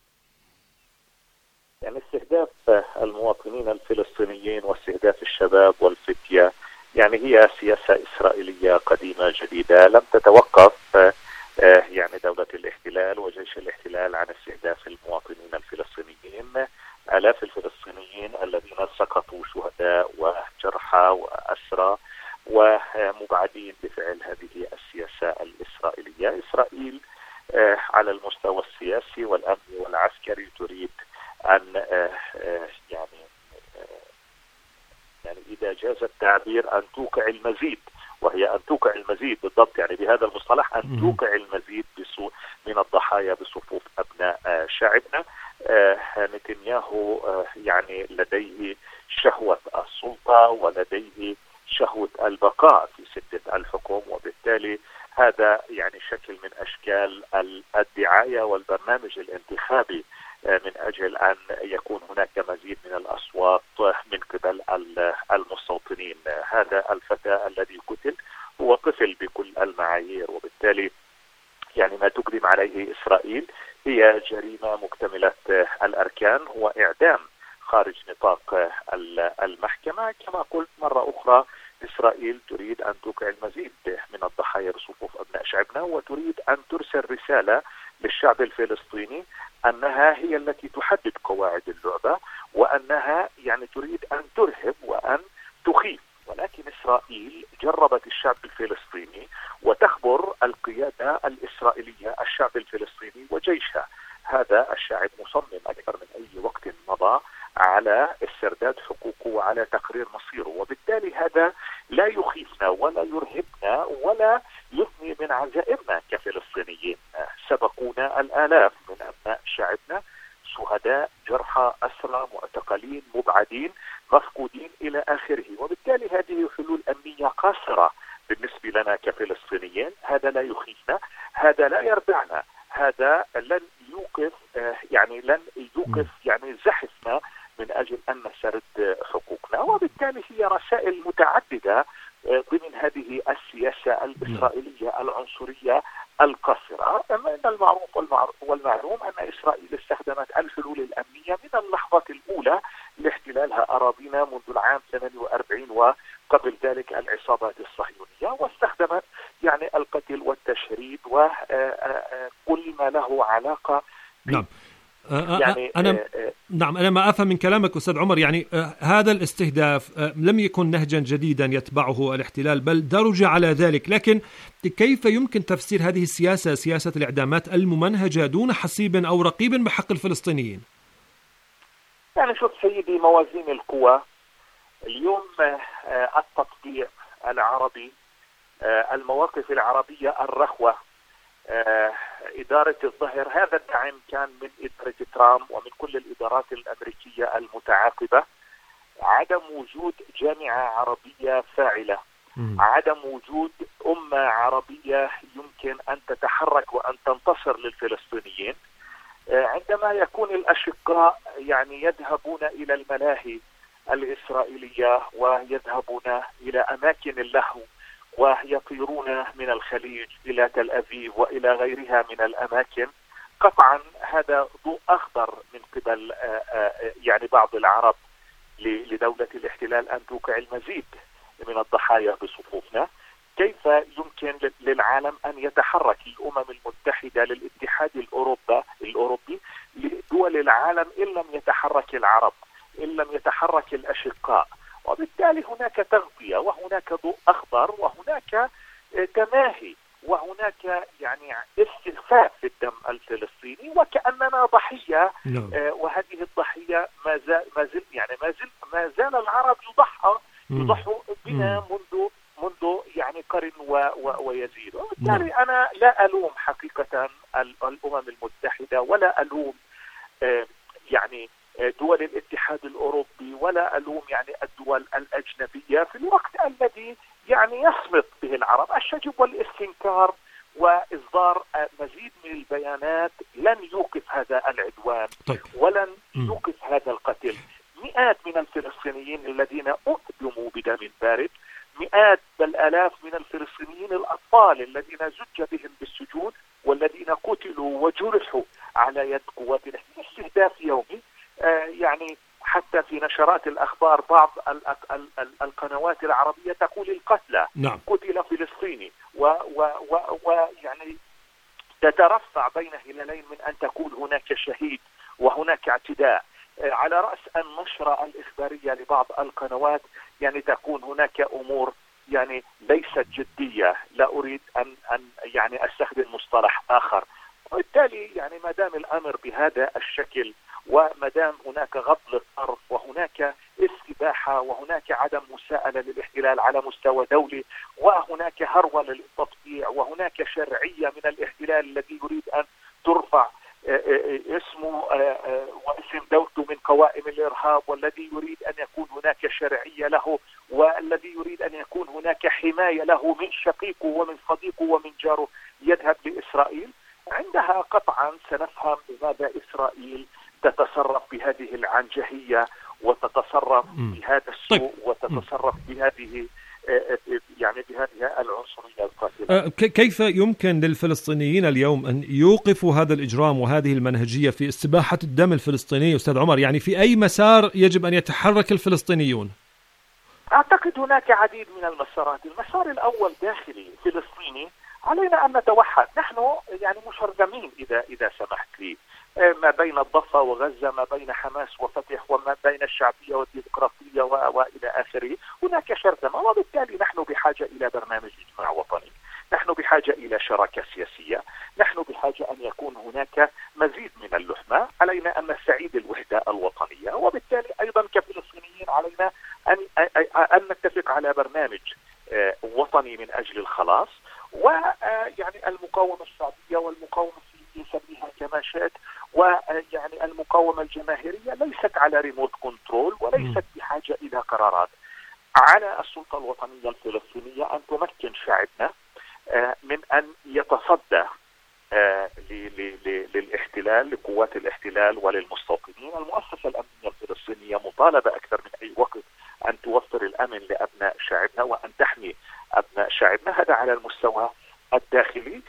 [SPEAKER 16] يعني استهداف المواطنين الفلسطينيين واستهداف الشباب والفتية يعني هي سياسة إسرائيلية قديمة جديدة لم تتوقف يعني دولة الاحتلال وجيش الاحتلال عن استهداف المواطنين الفلسطينيين. آلاف الفلسطينيين الذين سقطوا شهداء وجرحى وأسرى ومبعدين بفعل هذه السياسة الإسرائيلية. إسرائيل على المستوى السياسي والأمني والعسكري تريد أن يعني يعني إذا جاز التعبير أن توقع المزيد، وهي أن توقع المزيد بالضبط، يعني بهذا المصطلح أن توقع المزيد من الضحايا بصفوف أبناء شعبنا. نتنياهو يعني لديه شهوة السلطة ولديه شهوة البقاء في سدة الحكم، وبالتالي هذا يعني شكل من أشكال الدعاية والبرنامج الانتخابي من أجل أن يكون هناك مزيد من الأصوات من قبل المستوطنين. هذا الفتى الذي قتل هو طفل بكل المعايير، وبالتالي يعني ما تقدم عليه إسرائيل هي جريمة مكتملة الأركان، هو إعدام خارج نطاق المحكمة. كما قلت مرة أخرى، إسرائيل تريد أن توقع المزيد من الضحايا بصفوف أبناء شعبنا، وتريد أن ترسل رسالة للشعب الفلسطيني أنها هي التي تحدد قواعد اللعبة، وأنها يعني تريد أن ترهب وأن تخيف. ولكن إسرائيل جربت الشعب الفلسطيني وتخبر القيادة الإسرائيلية الشعب الفلسطيني وجيشها. هذا الشعب مصمم أكثر من أي وقت مضى على استرداد حقوقه وعلى تقرير مصيره، وبالتالي هذا لا يخيفنا ولا يرهبنا ولا يثني من عزائمنا كفلسطينيين. سبقونا الآلاف من أبناء شعبنا، شهداء، جرحى، أسرى، معتقلين، مبعدين، مفقودين إلى آخره. وبالتالي هذه حلول أمنية قاصرة بالنسبة لنا كفلسطينيين. هذا لا يخيفنا، هذا لا يردعنا، هذا لن يوقف يعني لن يوقف يعني زحفنا من أجل أن نسترد حقوقنا. وبالتالي هي رسائل متعددة ضمن هذه السياسة الإسرائيلية العنصرية القاصرة. من المعروف والمعلوم أن إسرائيل استخدمت الحلول الأمنية من اللحظة الأولى لاحتلالها أراضينا منذ العام ثمانية وأربعين، وقبل ذلك العصابات الصهيونية، واستخدمت يعني القتل والتشريد وكل ما له علاقة.
[SPEAKER 8] نعم. يعني أنا نعم أنا ما أفهم من كلامك أستاذ عمر، يعني هذا الاستهداف لم يكن نهجا جديدا يتبعه الاحتلال، بل درج على ذلك. لكن كيف يمكن تفسير هذه السياسة، سياسة الإعدامات الممنهجة دون حسيب أو رقيب بحق الفلسطينيين؟
[SPEAKER 16] يعني شوف سيدي، موازين القوى اليوم، التطبيع العربي، المواقف العربية الرخوة، إدارة الظهر، هذا الدعم كان من إدارة ترامب ومن كل الإدارات الأمريكية المتعاقبة. عدم وجود جامعة عربية فاعلة، عدم وجود أمة عربية يمكن أن تتحرك وأن تنتصر للفلسطينيين. عندما يكون الأشقاء يعني يذهبون إلى الملاهي الإسرائيلية ويذهبون إلى أماكن اللهو ويطيرون من الخليج إلى تل أبيب وإلى غيرها من الأماكن، قطعا هذا ضوء أخضر من قبل يعني بعض العرب لدولة الاحتلال أن توقع المزيد من الضحايا بصفوفنا. كيف يمكن للعالم أن يتحرك، الأمم المتحدة، للاتحاد الأوروبي الأوروبي لدول العالم، إن لم يتحرك العرب، إن لم يتحرك الأشقاء؟ وبالتالي هناك تغطية وهناك ضوء أخضر وهناك تماهي وهناك يعني استخفاف في الدم الفلسطيني وكأننا ضحية. وهذه الضحية ما زال ما زال يعني ما زال ما زال العرب يضحى يضحوا بنا منذ منذ يعني قرن ويزيد. وبالتالي أنا لا ألوم حقيقة الأمم المتحدة ولا ألوم يعني دول الاتحاد الأوروبي ولا ألوم يعني الدول الأجنبية في الوقت الذي يعني يصمت به العرب. الشجب والاستنكار وإصدار مزيد من البيانات لن يوقف هذا العدوان. طيب. ولن يوقف هذا القتل. مئات من الفلسطينيين الذين أقدموا بدم بارد، مئات بل آلاف من الفلسطينيين الأطفال الذين زج بهم بالسجون والذين قتلوا وجرحوا على يد قوات الاحتلال. استهداف يومي. آه يعني حتى في نشرات الأخبار بعض القنوات العربية تقول القتلى. نعم. قتل فلسطيني ويعني تترفع بين هلالين من أن تقول هناك شهيد وهناك اعتداء. آه على رأس النشرة الإخبارية لبعض القنوات يعني تكون هناك أمور يعني ليست جدية. لا أريد أن أن يعني أستخدم مصطلح آخر. وبالتالي يعني ما دام الأمر بهذا الشكل وما دام هناك غض للطرف وهناك استباحة وهناك عدم مساءلة للاحتلال على مستوى دولي وهناك هرولة للتطبيع وهناك شرعية من الاحتلال الذي يريد أن ترفع اسمه واسم دولته من قوائم الإرهاب، والذي يريد أن يكون هناك شرعية له، والذي يريد أن يكون هناك حماية له من شقيقه ومن صديقه ومن جاره، يذهب لإسرائيل. عندها قطعا سنفهم لماذا إسرائيل تتصرف بهذه العنجهية وتتصرف بهذا السوء وتتصرف بهذه يعني بهذه العنصرية القاتلة.
[SPEAKER 8] كيف يمكن للفلسطينيين اليوم أن يوقفوا هذا الإجرام وهذه المنهجية في استباحة الدم الفلسطيني أستاذ عمر؟ يعني في أي مسار يجب أن يتحرك الفلسطينيون؟
[SPEAKER 16] أعتقد هناك عديد من المسارات. المسار الأول داخلي فلسطيني، علينا أن نتوحد. نحن يعني مشرذمين إذا إذا سمحت لي، ما بين الضفة وغزة، ما بين حماس وفتح، وما بين الشعبية والديمقراطية وإلى آخره، هناك شرذمة، وبالتالي نحن بحاجة إلى برنامج إجماع وطني، نحن بحاجة إلى شراكة سياسية، نحن بحاجة أن يكون هناك مزيد من اللحمة، علينا أن نستعيد الوحدة الوطنية، وبالتالي أيضا كفلسطينيين علينا أن أن نتفق على برنامج وطني من أجل الخلاص، ويعني المقاومة الشعبية والمقاومة يسميها كما شئت، ويعني المقاومة الجماهيرية ليست على ريموت كنترول وليست بحاجة إلى قرارات. على السلطة الوطنية الفلسطينية أن تمكن شعبنا من أن يتصدى للاحتلال، لقوات الاحتلال وللمستوطنين. المؤسسة الأمنية الفلسطينية مطالبة أكثر من أي وقت أن توفر الأمن لأبناء شعبنا وأن تحمي أبناء شعبنا، هذا على المستوى الداخلي.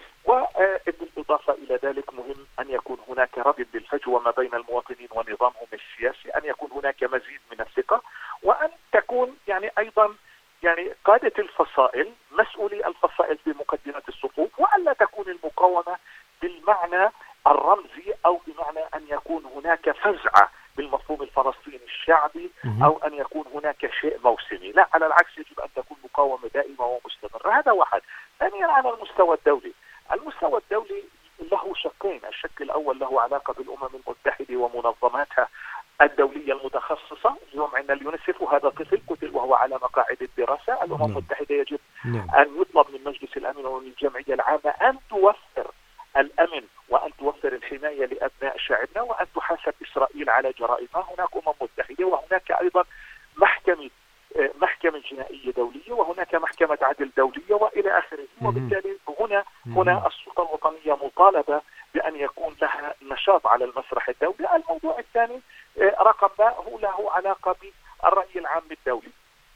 [SPEAKER 16] وبالإضافة إلى ذلك مهم أن يكون هناك ربط بالفجوة ما بين المواطنين ونظامهم السياسي، أن يكون هناك مزيد من الثقة، وأن تكون يعني أيضا يعني قادة الفصائل مسؤولي الفصائل في مقدمة الصفوف، وألا تكون المقاومة بالمعنى الرمزي أو بمعنى أن يكون هناك فزعة بالمفهوم الفلسطيني الشعبي أو أن يكون هناك شيء موسمي. لا، على العكس يجب أن تكون مقاومة دائمة ومستمرة. هذا واحد. ثانيا على المستوى الدولي، المستوى الدولي له شقين. الشق الأول له علاقة بالأمم المتحدة ومنظماتها الدولية المتخصصة. اليوم عندنا اليونسيف وهذا طفل قتل وهو على مقاعد الدراسة. الأمم المتحدة يجب أن يطلب من مجلس الأمن ومن الجمعية العامة أن توفر الأمن وأن توفر الحماية لأبناء شعبنا وأن تحاسب إسرائيل على جرائمها. هناك أمم متحدة وهناك أيضا محكمة محكمة جنائية دولية وهناك محكمة عدل دولية وإلى آخره. وبالتالي هنا هنا السلطة الوطنية مطالبة بأن يكون لها نشاط على المسرح الدولي. الموضوع الثاني رقم باء هو له علاقة بالرأي العام الدولي،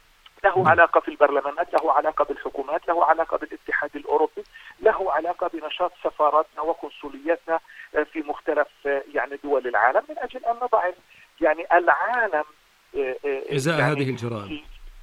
[SPEAKER 16] له علاقة في البرلمانات، له علاقة بالحكومات، له علاقة بالاتحاد الأوروبي، له علاقة بنشاط سفاراتنا وقنصلياتنا في مختلف يعني دول العالم، من أجل أن نضع يعني العالم
[SPEAKER 8] إزاء يعني هذه الجرائم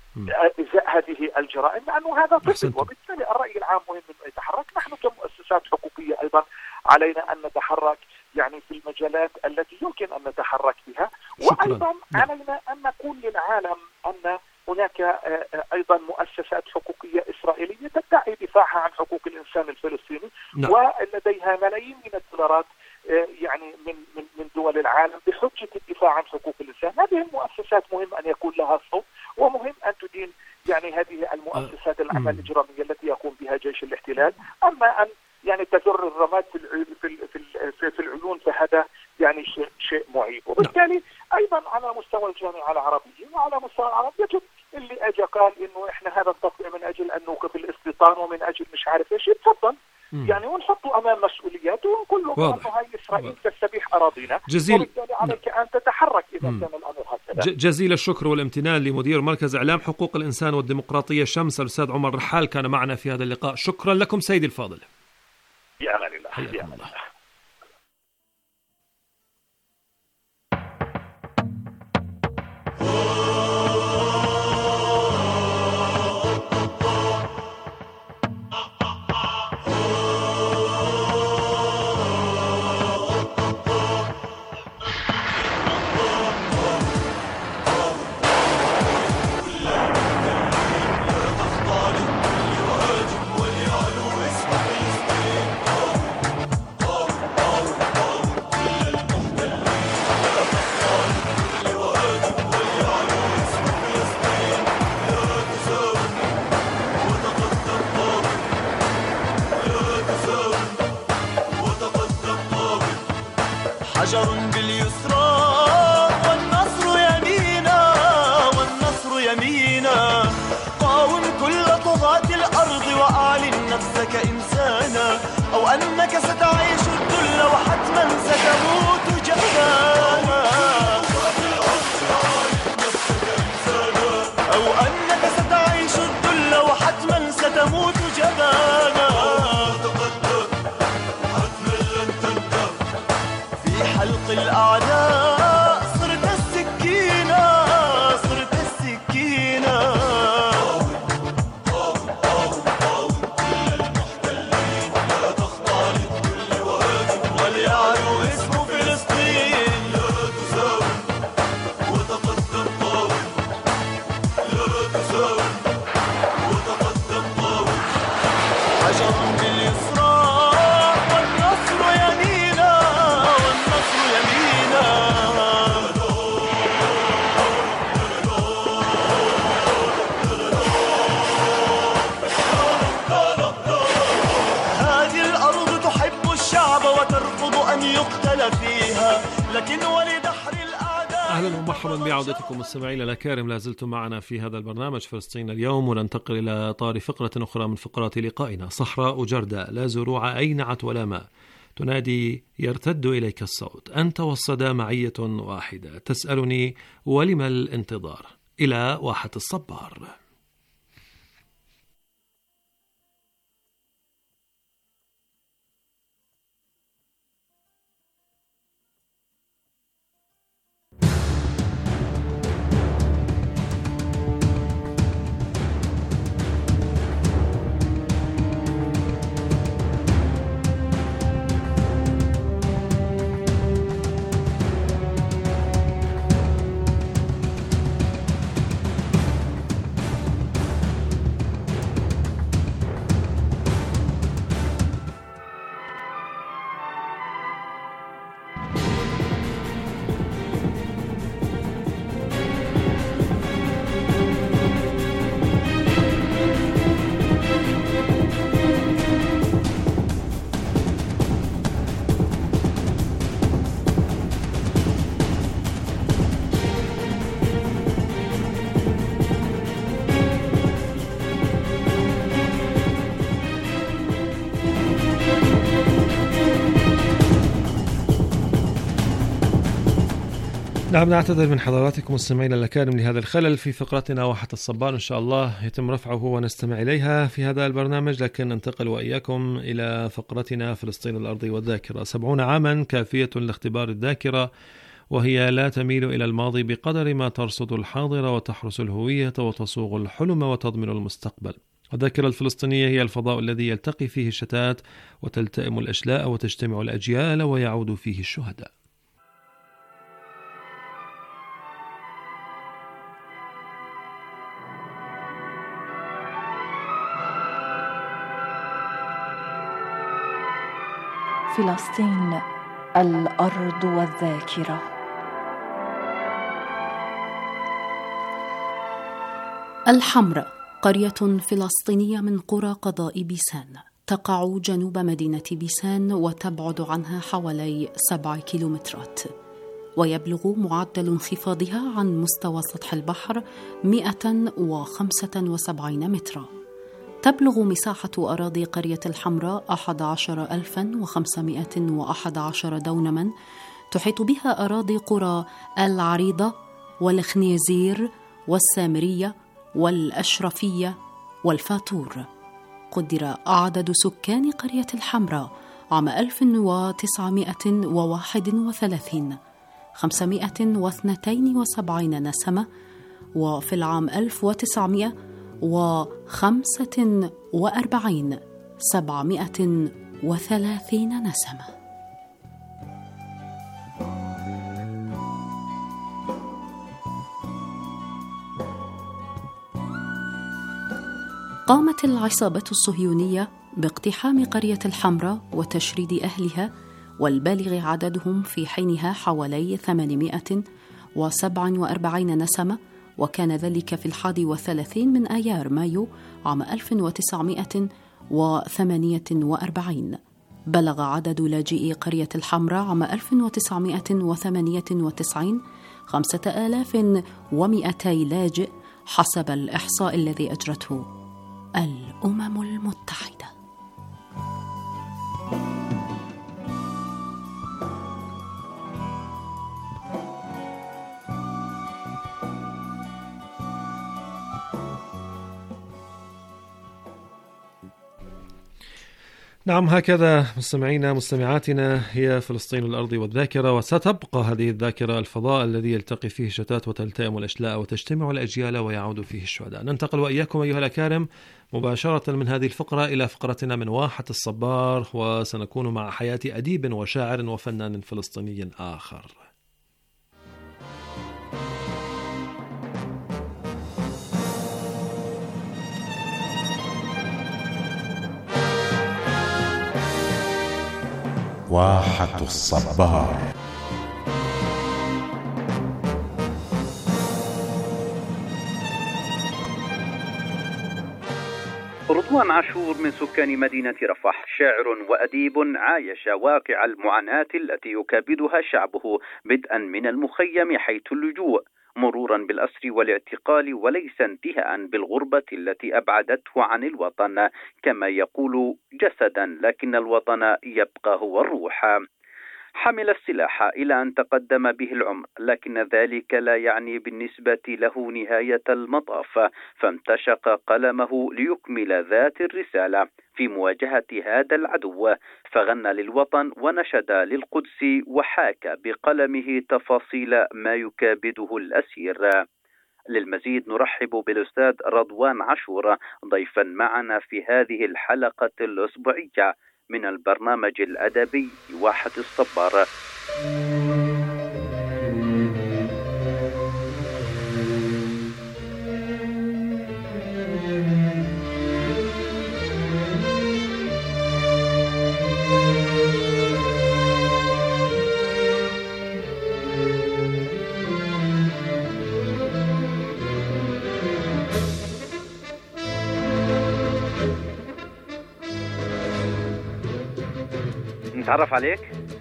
[SPEAKER 16] إزاء هذه الجرائم، لأنه هذا طفل. وبالتالي الرأي العام مهم أن يتحرك. نحن كمؤسسات حقوقية أيضا علينا أن نتحرك يعني في المجالات التي يمكن أن نتحرك بها. وأيضا علينا أن نقول للعالم أن هناك أيضا مؤسسات حقوقية إسرائيلية تدعي دفاعها عن حقوق الإنسان الفلسطيني نعم. ولديها ملايين من الدولارات يعني من من من دول العالم بحجة الدفاع عن حقوق الإنسان. هذه المؤسسات مهم أن يكون لها صوت، ومهم أن تدين يعني هذه المؤسسات الأعمال الإجرامية التي يقوم بها جيش الاحتلال. أما أن يعني تجر الرماد في في في في العيون فهذا يعني شيء شيء معيب. وبالتالي أيضا على مستوى الجامعة العربية وعلى مستوى العرب يجب اللي أجا قال إنه إحنا هذا التطبيع من أجل أن نوقف الاستيطان ومن أجل مش عارف إيش، يتفضل يعني ونحطه أمام مسؤولياته ونقول له أنه هاي إسرائيل تستبيح أراضينا، وبالتالي عليك أن تتحرك إذا كان الأمر هكذا.
[SPEAKER 8] جزيل الشكر والامتنان لمدير مركز إعلام حقوق الإنسان والديمقراطية شمس الأستاذ عمر رحال، كان معنا في هذا اللقاء. شكرا لكم سيدي الفاضل.
[SPEAKER 16] في أمان الله. في أمان الله.
[SPEAKER 5] حجر باليسرى والنصر يمينا والنصر يمينا. قاوم كل طغاة الأرض وأعلن نفسك إنسانا، أو أنك ستعيش الذل وحتما ستموت جبانا، أو أنك ستعيش الذل وحتما ستموت جبانا. الأعداء صرت السكينة صرت السكينة قاوم قاوم قاوم كل المحتلين لا تختلط كل واجب وليعلو اسم فلسطين لا تساوم وتقدم قاوم لا تساوم وتقدم قاوم حجر باليسرى والنصر يمينا والنصر يمينا هذه الأرض تحب الشعب وترفض أن يقتل فيها لكن ولدحر الأعداء.
[SPEAKER 8] أهلا ومرحبا بعودتكم مستمعينا الأكارم، لا زلتم معنا في هذا البرنامج فلسطين اليوم، وننتقل إلى طار فقرة أخرى من فقرات لقائنا. صحراء جردة لا زروع أينعت ولا ماء، تنادي يرتد إليك الصوت، أنت والصدى معية واحدة، تسألني ولم الانتظار، إلى واحة الصبار. نعم، نعتذر من حضراتكم مستمعينا الأكارم لهذا الخلل في فقرتنا واحة الصبان، إن شاء الله يتم رفعه ونستمع إليها في هذا البرنامج، لكن ننتقل وإياكم إلى فقرتنا فلسطين الأرض والذاكرة. سبعون عاما كافية لاختبار الذاكرة، وهي لا تميل إلى الماضي بقدر ما ترصد الحاضر وتحرس الهوية وتصوغ الحلم وتضمن المستقبل. الذاكرة الفلسطينية هي الفضاء الذي يلتقي فيه الشتات وتلتئم الأشلاء وتجتمع الأجيال ويعود فيه الشهداء.
[SPEAKER 3] فلسطين الأرض والذاكرة.
[SPEAKER 4] الحمراء قرية فلسطينية من قرى قضاء بيسان، تقع جنوب مدينة بيسان وتبعد عنها حوالي سبع كيلومترات، ويبلغ معدل انخفاضها عن مستوى سطح البحر مئة وخمسة وسبعين مترا. تبلغ مساحة أراضي قرية الحمراء أحد عشر ألفا وخمسمائة وأحد عشر دونما، تحيط بها أراضي قرى العريضة والخنيزير والسامرية والأشرفية والفاتور. قدر عدد سكان قرية الحمراء عام ألف وتسعمائة وواحد وثلاثين خمسمائة واثنين وسبعين نسمة، وفي العام ألف وتسعمائة وخمسة وأربعين سبعمائة وثلاثين نسمة. قامت العصابة الصهيونية باقتحام قرية الحمراء وتشريد أهلها، والبالغ عددهم في حينها حوالي ثمانمائة وسبعة وأربعين نسمة، وكان ذلك في الحادي والثلاثين من آيار مايو عام ألف وتسعمائة وثمانية وأربعين. بلغ عدد لاجئي قرية الحمراء عام ألف وتسعمائة وثمانية وتسعين خمسة آلاف ومئتي لاجئ حسب الإحصاء الذي أجرته الأمم المتحدة.
[SPEAKER 8] نعم، هكذا مستمعينا مستمعاتنا هي فلسطين الأرض والذاكرة، وستبقى هذه الذاكرة الفضاء الذي يلتقي فيه الشتات وتلتئم الأشلاء وتجتمع الأجيال ويعود فيه الشهداء. ننتقل وإياكم أيها الأكارم مباشرة من هذه الفقرة إلى فقرتنا من واحة الصبار، وسنكون مع حياة أديب وشاعر وفنان فلسطيني آخر.
[SPEAKER 17] واحة الصبار.
[SPEAKER 18] رضوان عاشور من سكان مدينة رفح، شاعر وأديب عايش واقع المعاناة التي يكابدها شعبه، بدءا من المخيم حيث اللجوء، مرورا بالأسر والاعتقال، وليس انتهاء بالغربة التي أبعدته عن الوطن، كما يقول جسدا لكن الوطن يبقى هو الروح. حمل السلاح إلى أن تقدم به العمر، لكن ذلك لا يعني بالنسبة له نهاية المطاف، فامتشق قلمه ليكمل ذات الرسالة في مواجهة هذا العدو، فغنى للوطن ونشد للقدس، وحاك بقلمه تفاصيل ما يكابده الأسير. للمزيد نرحب بالأستاذ رضوان عاشور ضيفا معنا في هذه الحلقة الأسبوعية من البرنامج الأدبي واحة الصبار. نتعرف عليك؟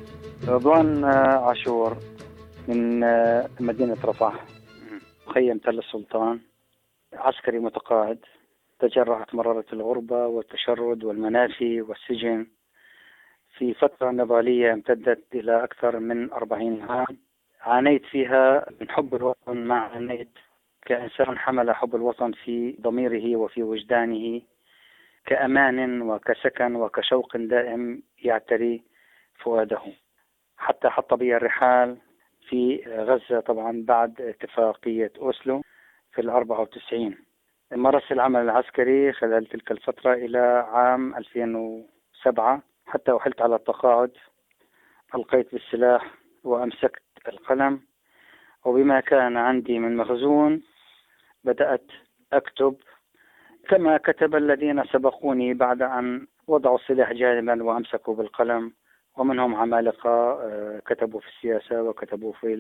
[SPEAKER 19] رضوان عاشور من مدينة رفح، مخيم تل السلطان، عسكري متقاعد، تجرعت مرارة الغربة والتشرد والمنافي والسجن في فترة نضالية امتدت إلى أكثر من أربعين عام، عانيت فيها من حب الوطن، ما عانيت كإنسان حمل حب الوطن في ضميره وفي وجدانه كأمان وكسكن وكشوق دائم يعتري فؤاده، حتى حط بي الرحال في غزة طبعا بعد اتفاقية أوسلو في الأربعة وتسعين. مارست العمل العسكري خلال تلك الفترة إلى عام ألفين وسبعة، حتى أحلت على التقاعد، ألقيت بالسلاح وأمسكت القلم، وبما كان عندي من مخزون بدأت أكتب كما كتب الذين سبقوني بعد أن وضعوا السلاح جانبا وأمسكوا بالقلم، ومنهم عمالقة كتبوا في السياسة وكتبوا في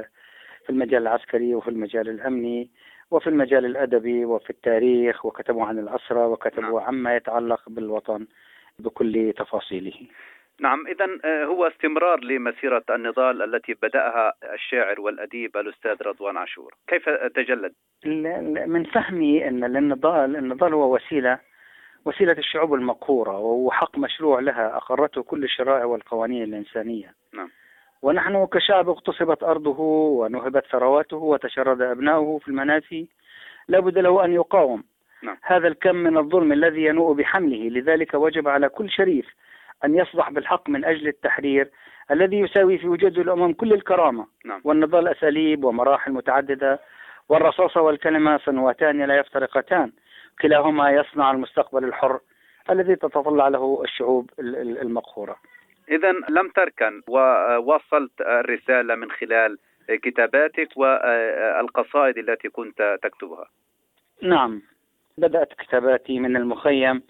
[SPEAKER 19] في المجال العسكري وفي المجال الأمني وفي المجال الأدبي وفي التاريخ، وكتبوا عن الأسرى وكتبوا عما يتعلق بالوطن بكل تفاصيله.
[SPEAKER 18] نعم، إذن هو استمرار لمسيرة النضال التي بدأها الشاعر والأديب الأستاذ رضوان عاشور. كيف تجلد؟
[SPEAKER 19] من فهمي أن النضال النضال هو وسيلة وسيلة الشعوب المقهورة، وهو حق مشروع لها أقرته كل الشرائع والقوانين الإنسانية.
[SPEAKER 18] نعم.
[SPEAKER 19] ونحن كشعب اغتصبت أرضه ونهبت ثرواته وتشرد أبناؤه في المنافي، لابد له أن يقاوم
[SPEAKER 18] نعم.
[SPEAKER 19] هذا الكم من الظلم الذي ينوء بحمله. لذلك وجب على كل شريف أن يصدح بالحق من أجل التحرير الذي يساوي في وجود الأمم كل الكرامة.
[SPEAKER 18] نعم.
[SPEAKER 19] والنضال أساليب ومراحل متعددة، والرصاصة والكلمة صنوتان لا يفترقتان، كلاهما يصنع المستقبل الحر الذي تتطلع له الشعوب المقهورة.
[SPEAKER 18] إذن لم تركن ووصلت الرسالة من خلال كتاباتك والقصائد التي كنت تكتبها.
[SPEAKER 19] نعم، بدأت كتاباتي من المخيم،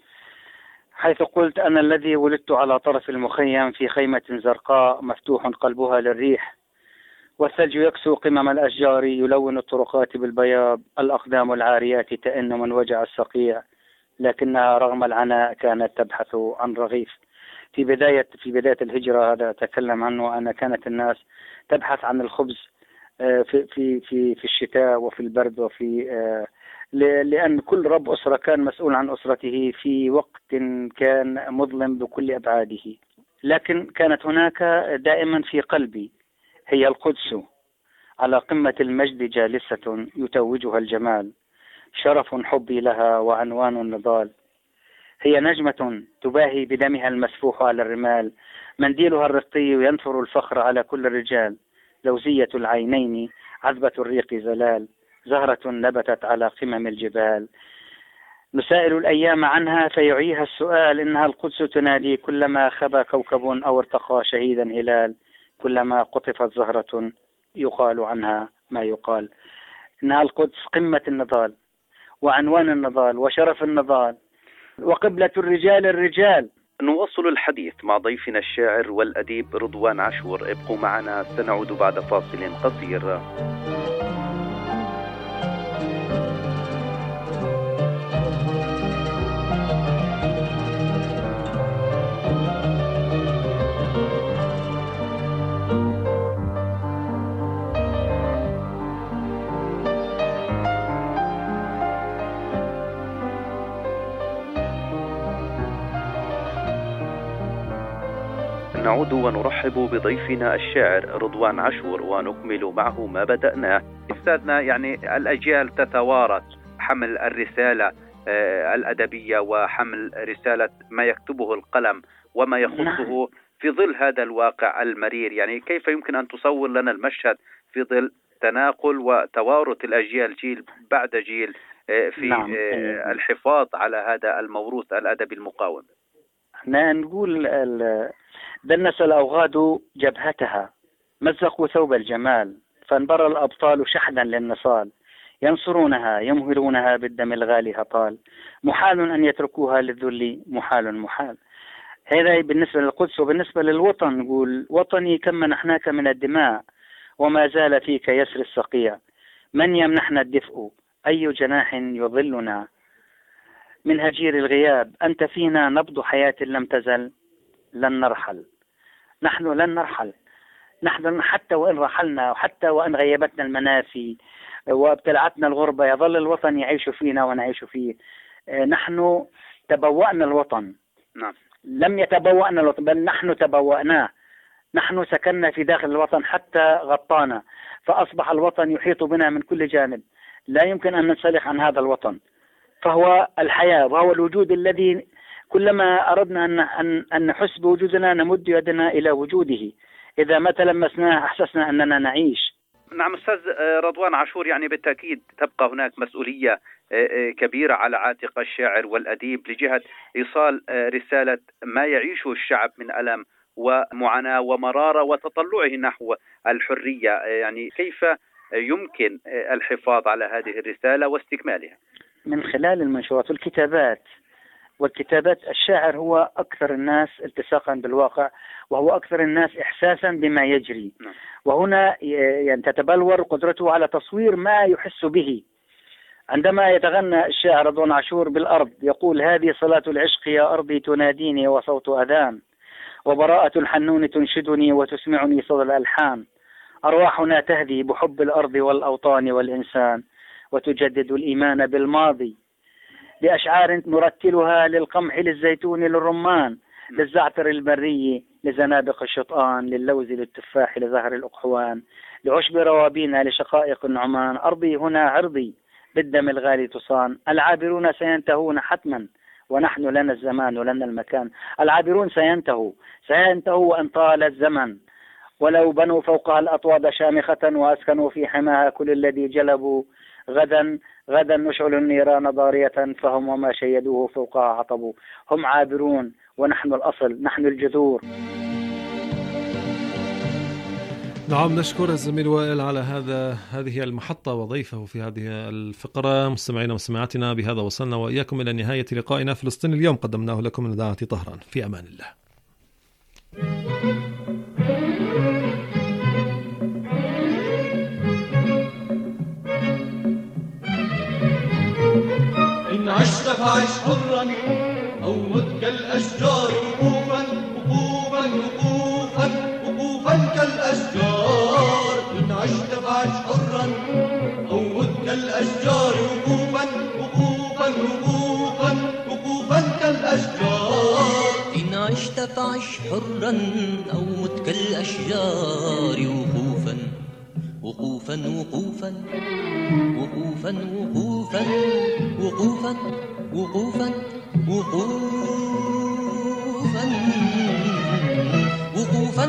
[SPEAKER 19] حيث قلت: أنا الذي ولدت على طرف المخيم في خيمة زرقاء مفتوح قلبها للريح، والثلج يكسو قمم الأشجار يلون الطرقات بالبياض، الأقدام العاريات تئن من وجع الصقيع، لكنها رغم العناء كانت تبحث عن رغيف. في بداية في بداية الهجرة هذا أتكلم عنه، أن كانت الناس تبحث عن الخبز في في في في الشتاء وفي البرد، وفي لأن كل رب أسرة كان مسؤول عن أسرته في وقت كان مظلم بكل أبعاده، لكن كانت هناك دائما في قلبي هي القدس على قمة المجد جالسة يتوجها الجمال، شرف حبي لها وعنوان النضال. هي نجمة تباهي بدمها المسفوح على الرمال، منديلها الرقي ينثر الفخر على كل الرجال، زوزية العينين عذبة الريق زلال، زهرة نبتت على قمم الجبال. نسائل الأيام عنها فيعيها السؤال، إنها القدس تنادي كلما خبى كوكب أو ارتقى شهيدا هلال، كلما قطفت زهرة يقال عنها ما يقال. إنها القدس قمة النضال وعنوان النضال وشرف النضال وقبلة الرجال الرجال.
[SPEAKER 18] نواصل الحديث مع ضيفنا الشاعر والأديب رضوان عاشور. ابقوا معنا، سنعود بعد فاصل قصير. نعود ونرحب بضيفنا الشاعر رضوان عاشور ونكمل معه ما بدأناه. أستاذنا، يعني الأجيال تتوارث حمل الرسالة الأدبية وحمل رسالة ما يكتبه القلم وما يخصه في ظل هذا الواقع المرير. يعني كيف يمكن أن تصور لنا المشهد في ظل تناقل وتوارث الأجيال جيل بعد جيل في نعم. الحفاظ على هذا الموروث الأدبي المقاوم؟
[SPEAKER 19] نقول دنس الأوغاد جبهتها، مزقوا ثوب الجمال، فانبر الأبطال شحنا للنصال، ينصرونها يمهلونها بالدم الغالي هطال، محال أن يتركوها للذل، محال محال. هذا بالنسبة للقدس. وبالنسبة للوطن نقول وطني كم منحناك من الدماء وما زال فيك يسري الصقيع، من يمنحنا الدفء أي جناح يظلنا من هجير الغياب، أنت فينا نبض حياة لم تزل، لن نرحل، نحن لن نرحل، نحن حتى وإن رحلنا وحتى وإن غيبتنا المنافي وابتلعتنا الغربة يظل الوطن يعيش فينا ونعيش فيه. نحن تبوأنا الوطن،
[SPEAKER 18] نعم.
[SPEAKER 19] لم يتبوأنا الوطن بل نحن تبوأناه، نحن سكننا في داخل الوطن حتى غطانا، فأصبح الوطن يحيط بنا من كل جانب، لا يمكن أن ننسلخ عن هذا الوطن، فهو الحياة وهو الوجود الذي كلما أردنا أن أن أن نحس بوجودنا نمد يدنا إلى وجوده، إذا ما تلمسناه أحسسنا أننا نعيش.
[SPEAKER 18] نعم أستاذ رضوان عاشور، يعني بالتأكيد تبقى هناك مسؤولية كبيرة على عاتق الشاعر والأديب لجهة إيصال رسالة ما يعيشه الشعب من ألم ومعاناة ومرارة وتطلعه نحو الحرية. يعني كيف يمكن الحفاظ على هذه الرسالة واستكمالها؟
[SPEAKER 19] من خلال المنشورات والكتابات. والكتابات الشاعر هو أكثر الناس التصاقا بالواقع، وهو أكثر الناس إحساسا بما يجري، وهنا يعني تتبلور قدرته على تصوير ما يحس به. عندما يتغنى الشاعر رضوان عاشور بالأرض يقول: هذه صلاة العشق يا أرضي تناديني وصوت أذان، وبراءة الحنون تنشدني وتسمعني صدى الألحان، أرواحنا تهدي بحب الأرض والأوطان والإنسان، وتجدد الإيمان بالماضي بأشعار نرتلها للقمح للزيتون للرمان للزعتر البري لزنابق الشطآن للوز للتفاح لزهر الأقحوان لعشب روابينا لشقائق النعمان. أرضي هنا عرضي بالدم الغالي تصان، العابرون سينتهون حتما ونحن لنا الزمان ولنا المكان. العابرون سينتهوا سينتهوا وإن طال الزمن، ولو بنوا فوقها الأطواد شامخة وأسكنوا في حماها كل الذي جلبوا، غدا غدا نشعل النيران ضارية فهم وما شيدوه فوقها عطبوا. هم عابرون ونحن الأصل، نحن الجذور.
[SPEAKER 8] نعم، نشكر الزميل وائل على هذا هذه المحطة وضيفه في هذه الفقرة. مستمعينا ومستمعاتنا، بهذا وصلنا وإياكم إلى نهاية لقائنا فلسطين اليوم، قدمناه لكم من إذاعة طهران. في أمان الله.
[SPEAKER 6] إن عشت فعش حرا أو مت كالأشجار وقوفا وقوفا وقوفا وقوفا كالأشجار. إن عشت فعش حرا أو مت كالأشجار وقوفا وقوفا وقوفا وقوفا كالأشجار.
[SPEAKER 20] إن عشت فعش حرا أو مت كالأشجار وقوفا وقوفا وقوفا وقوفا وقوفا وقوفا وقوفا وقوفا